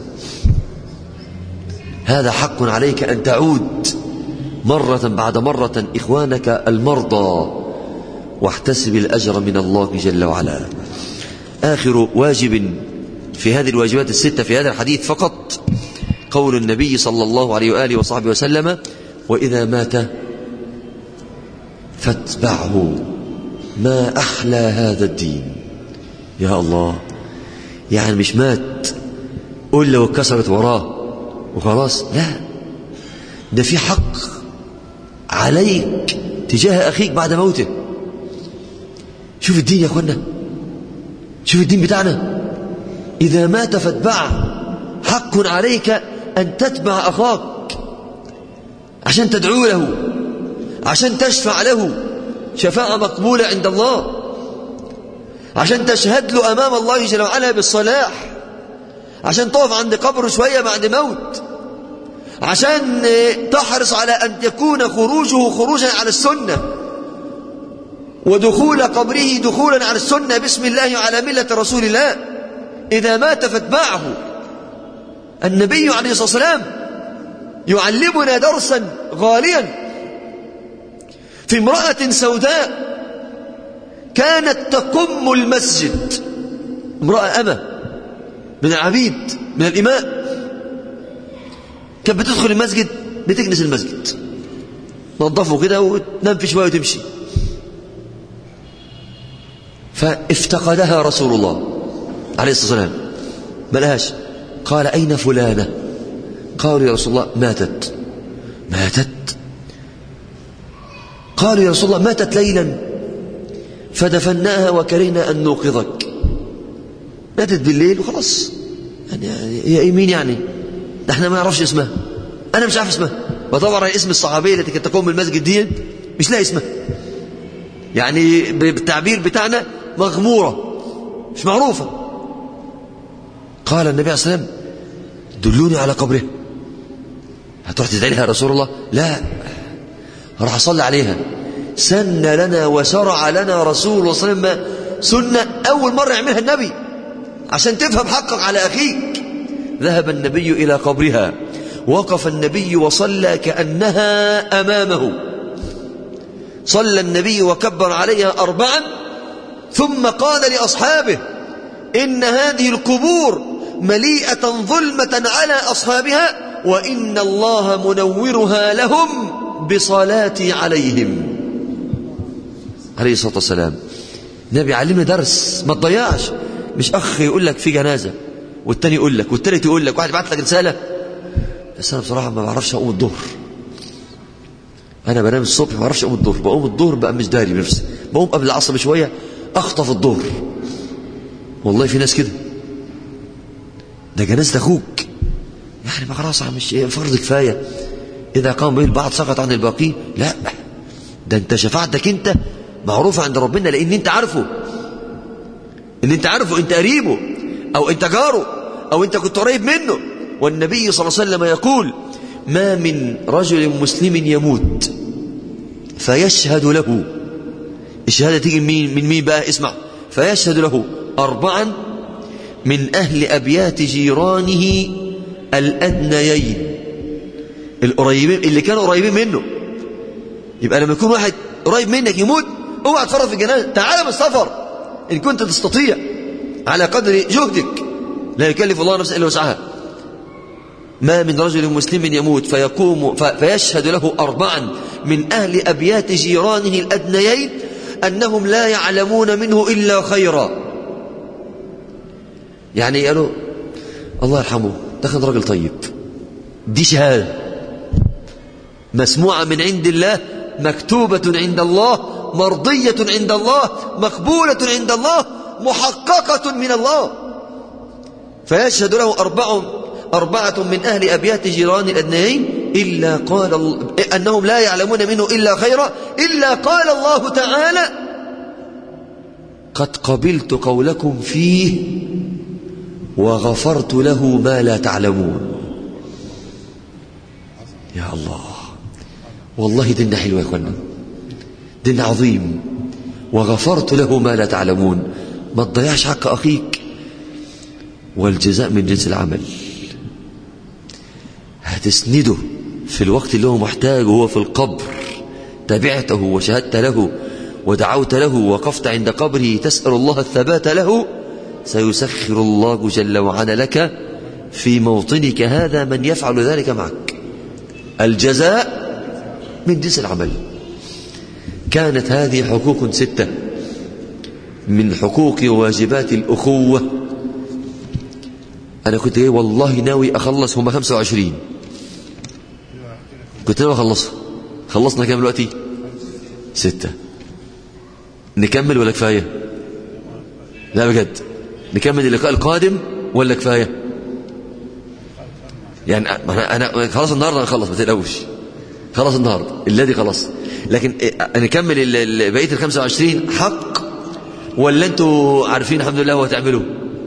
هذا حق عليك أن تعود مرة بعد مرة إخوانك المرضى واحتسب الأجر من الله جل وعلا. آخر واجب في هذه الواجبات الستة في هذا الحديث فقط قول النبي صلى الله عليه وآله وصحبه وسلم وإذا مات فاتبعه. ما أحلى هذا الدين يا الله. يعني مش مات قل لو اتكسرت وراه وخلاص، لا، ده في حق عليك تجاه أخيك بعد موته. شوف الدين يا أخوانا، شوف الدين بتاعنا. إذا مات فاتبعه، حق عليك أن تتبع أخاك عشان تدعو له، عشان تشفع له شفاعة مقبولة عند الله، عشان تشهد له أمام الله جل وعلا بالصلاح، عشان تقف عند قبره شوية بعد موت، عشان تحرص على أن يكون خروجه خروجا على السنة، ودخول قبره دخولا على السنة بسم الله وعلى ملة رسول الله. إذا مات فاتبعه. النبي عليه الصلاة والسلام يعلمنا درسا غاليا في امرأة سوداء كانت تقم المسجد، امرأة أمة من العبيد من الإماء، كانت بتدخل المسجد بتكنس المسجد، تنظفه كده وتنام في شوية وتمشي. فافتقدها رسول الله عليه الصلاة والسلام، ما لهاش. قال أين فلانة؟ قالوا يا رسول الله ماتت. ماتت؟ قالوا يا رسول الله ماتت ليلا فدفناها وكرهنا أن نوقظك. ماتت بالليل وخلاص، يعني هي مين يعني؟ ده احنا ما نعرفش اسمها، أنا مش عارف اسمها، بدور على اسم الصحابية التي كانت تقوم بالمسجد دي مش لاقي اسمها، يعني بالتعبير بتاعنا مغمورة مش معروفة. قال النبي عليه الصلاة والسلام دلوني على قبره. هتروح تدعي لها يا رسول الله؟ لا، راح أصلي عليها. سن لنا وشرع لنا رسول الله صلى الله عليه وسلم سنة أول مرة يعملها النبي عشان تفهم حقك على أخيك. ذهب النبي إلى قبرها، وقف النبي وصلى كأنها أمامه، صلى النبي وكبر عليها أربعا، ثم قال لأصحابه إن هذه القبور مليئة ظلمة على أصحابها، وإن الله منورها لهم بصلاتي عليهم. عليه الصلاة والسلام. النبي علمنا درس ما تضيعش. مش أخ يقول لك في جنازة والتاني يقول لك والتالت يقول لك واحد بعت لك رسالة، بس أنا بصراحة ما بعرفش أقوم الظهر، أنا بنام الصبح ما بعرفش أقوم الظهر، بقوم الظهر بقى مش داري بنفسي، بقوم قبل العصر بشوية أخطف الظهر. والله في ناس كده، ده جنازة أخوك يعني ما خلاص مش فرض كفاية، إذا قام به البعض سقط عن الباقين. لا، ده أنت شفاعتك أنت معروفة عند ربنا، لأن أنت عارفه، إن أنت عارفه، أنت قريبه أو أنت جاره أو أنت كنت قريب منه. والنبي صلى الله عليه وسلم يقول ما من رجل مسلم يموت فيشهد له، الشهادة تيجي من من مين بقى؟ اسمع، فيشهد له أربعا من أهل أبيات جيرانه الأدنيين، القريبين اللي كانوا قريبين منه. يبقى لما يكون واحد قريب منك يموت اوعى تفرط في الجنازة، تعال بالسفر إن كنت تستطيع على قدر جهدك، لا يكلف الله نفسا إلا وسعها. ما من رجل مسلم يموت فيقوم فيشهد له أربعا من أهل أبيات جيرانه الأدنيين أنهم لا يعلمون منه إلا خيرا. يعني قالوا الله يرحمه ده كان راجل طيب، دي شهادة مسموعة من عند الله، مكتوبة عند الله، مرضية عند الله، مقبولة عند الله، محققة من الله. فيشهد له أربع أربعة من أهل أبيات جيران الأدنيين إلا قال أنهم لا يعلمون منه إلا خيرا، إلا قال الله تعالى قد قبلت قولكم فيه وغفرت له ما لا تعلمون. يا الله، والله ديننا حلوة يا اخوانا، دين عظيم. وغفرت له ما لا تعلمون، ما تضيعش حق أخيك، والجزاء من جنس العمل. هتسنده في الوقت اللي هو محتاج وهو في القبر، تبعته وشهدت له ودعوت له، وقفت عند قبره تسأل الله الثبات له، سيسخر الله جل وعلا لك في موطنك هذا من يفعل ذلك معك. الجزاء من جنس العمل. كانت هذه حقوق ستة من حقوق وواجبات الأخوة. أنا كنت إيه والله ناوي أخلص هم خمسة وعشرين، كنت ناوي أخلصها خلصنا كام دلوقتي؟ ستة. نكمل ولا كفاية؟ لا بجد نكمل اللقاء القادم ولا كفاية؟ يعني أنا, أنا خلاص النهاردة نخلص ما تقلقوش، خلاص النهاردة الذي خلاص، لكن نكمل بقية ال خمسة وعشرين حق ولا أنتوا عارفين الحمد لله وهتعملوا؟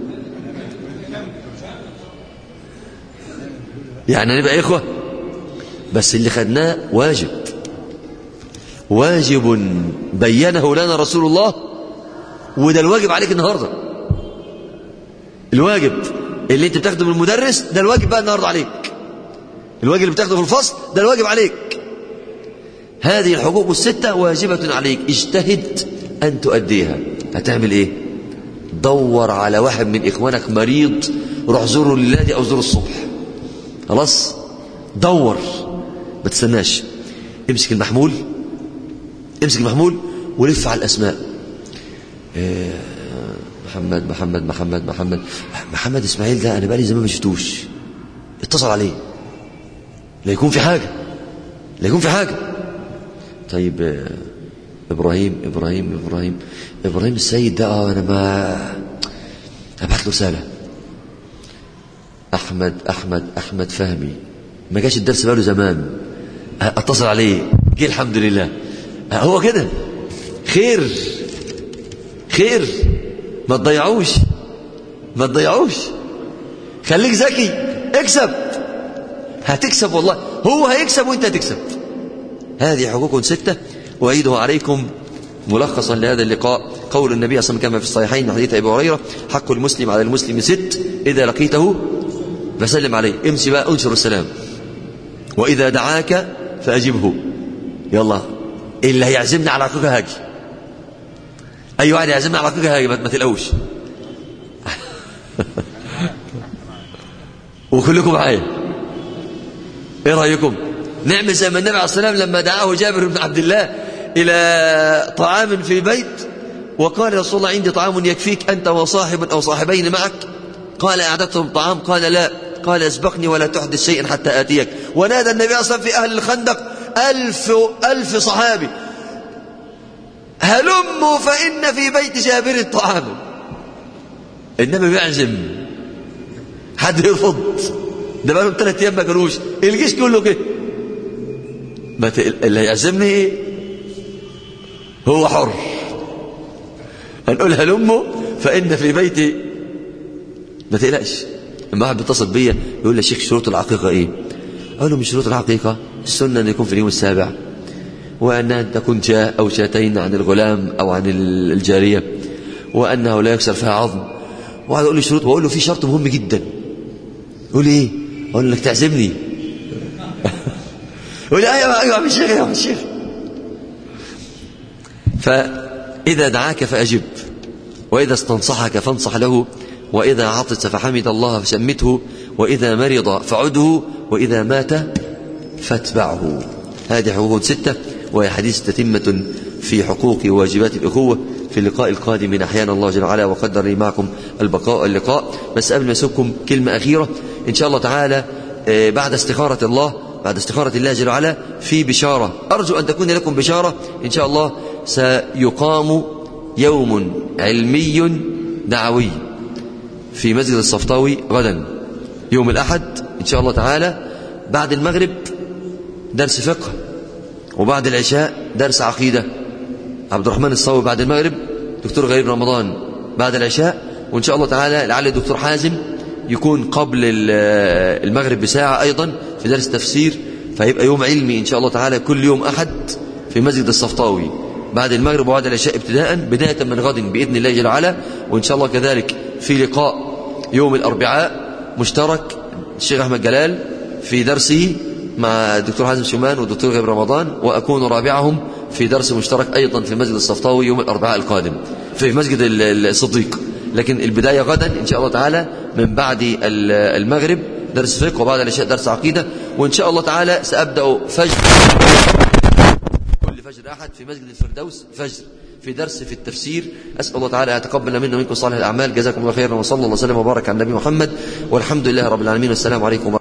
يعني نبقى إخوة، بس اللي خدناه واجب، واجب بينه لنا رسول الله، وده الواجب عليك النهاردة. الواجب اللي انت بتاخده من المدرس ده الواجب بقى النهاردة عليك، الواجب اللي بتاخده في الفصل ده الواجب عليك. هذه الحقوق الستة واجبة عليك، اجتهد أن تؤديها. هتعمل ايه؟ دور على واحد من إخوانك مريض، روح زوره الليلة أو زوره الصبح، خلاص دور، ما تستناش. امسك المحمول، امسك المحمول ولف على الأسماء. إيه محمد محمد محمد محمد محمد إسماعيل ده أنا بقالي زمان ما شفتوش، اتصل عليه، لا يكون في حاجة، لا يكون في حاجة. طيب إيه إبراهيم إبراهيم إبراهيم إبراهيم السيد ده اه أنا ما أبعت له رسالة. أحمد أحمد أحمد فهمي ما جاش الدرس بقاله زمان، اتصل عليه جه الحمد لله. هو كده خير، خير، ما تضيعوش، ما تضيعوش، خليك ذكي، اكسب، هتكسب والله، هو هيكسب وانت هتكسب. هذه حقوق ستة وأعيدها عليكم ملخصا لهذا اللقاء. قول النبي صلى الله عليه وسلم كما في الصحيحين من حديث أبي هريرة: حق المسلم على المسلم ست، إذا لقيته فسلم عليه. امشي بقى انشر السلام، وإذا دعاك فأجبه. يلا اللي هيعزمنا على عقيقة هاجي، أي واحد يعزمنا على عقيقة هاجي، ما تلقوش. وكلكم معايا، ايه رأيكم؟ نعمل زي ما النبي عليه الصلاة والسلام لما دعاه جابر بن عبد الله إلى طعام في بيت، وقال يا رسول الله عندي طعام يكفيك أنت وصاحب أو صاحبين معك. قال أعددتم طعام؟ قال لا. قال اسبقني ولا تحدث شيئا حتى آتيك. ونادى النبي صلى الله عليه وسلم في أهل الخندق ألف ألف صحابي: هلموا فإن في بيت جابر طعام. النبي بيعزم، حد يرفض؟ ده بقالهم ثلاث أيام ما كانوش، الجيش كله كده. ما ت... اللي هيعزمني ايه؟ هو حر. هنقول هلموا فإن في بيتي، ما تقلقش. لما واحد بيتصل بيا يقول لي يا شيخ شروط العقيقة ايه؟ اقول له من شروط العقيقة السنة ان يكون في اليوم السابع، وأن تكون شاة أو شاتين عن الغلام أو عن الجارية، وأنه لا يكسر فيها عظم. وقعد يقول لي شروط، وأقول له في شرط مهم جدا. يقول لي ايه؟ اقول لك تعزمني. يقول لي ايوه ايوه يا الشيخ، يا الشيخ. فإذا دعاك فأجب، وإذا استنصحك فانصح له، وإذا عطس فحمد الله فشمته، وإذا مرض فعده، وإذا مات فاتبعه. هذه حقوق ستة، وهي حديث تتمة في حقوق وواجبات الأخوة. في اللقاء القادم إن أحيانا الله جل وعلا وقدر لي معكم البقاء اللقاء. بس قبل ما أسيبكم كلمة أخيرة إن شاء الله تعالى، بعد استخارة الله، بعد استخارة الله جل وعلا في بشارة، أرجو أن تكون لكم بشارة إن شاء الله. سيقام يوم علمي دعوي في مسجد الصفطاوي غدا يوم الأحد إن شاء الله تعالى. بعد المغرب درس فقه، وبعد العشاء درس عقيدة. عبد الرحمن الصاوي بعد المغرب، دكتور غريب رمضان بعد العشاء، وإن شاء الله تعالى لعل الدكتور حازم يكون قبل المغرب بساعة أيضا في درس تفسير. فيبقى يوم علمي إن شاء الله تعالى كل يوم أحد في مسجد الصفطاوي بعد المغرب وبعد العشاء ابتداء، بداية من غد بإذن الله جل وعلا. وإن شاء الله كذلك في لقاء يوم الأربعاء مشترك الشيخ أحمد جلال في درسه مع الدكتور حازم شومان والدكتور غريب رمضان، وأكون رابعهم في درس مشترك أيضا في مسجد الصفطاوي يوم الأربعاء القادم في مسجد الصديق. لكن البداية غدا إن شاء الله تعالى من بعد المغرب درس فقه، وبعد العشاء درس عقيدة. وإن شاء الله تعالى سأبدأ فجر كل فجر أحد في مسجد الفردوس فجر في درس في التفسير. أسأل الله تعالى يتقبل منا ومنكم صالح الأعمال. جزاكم الله خيرا، وصلى الله وسلم وبارك على النبي محمد، والحمد لله رب العالمين، والسلام عليكم.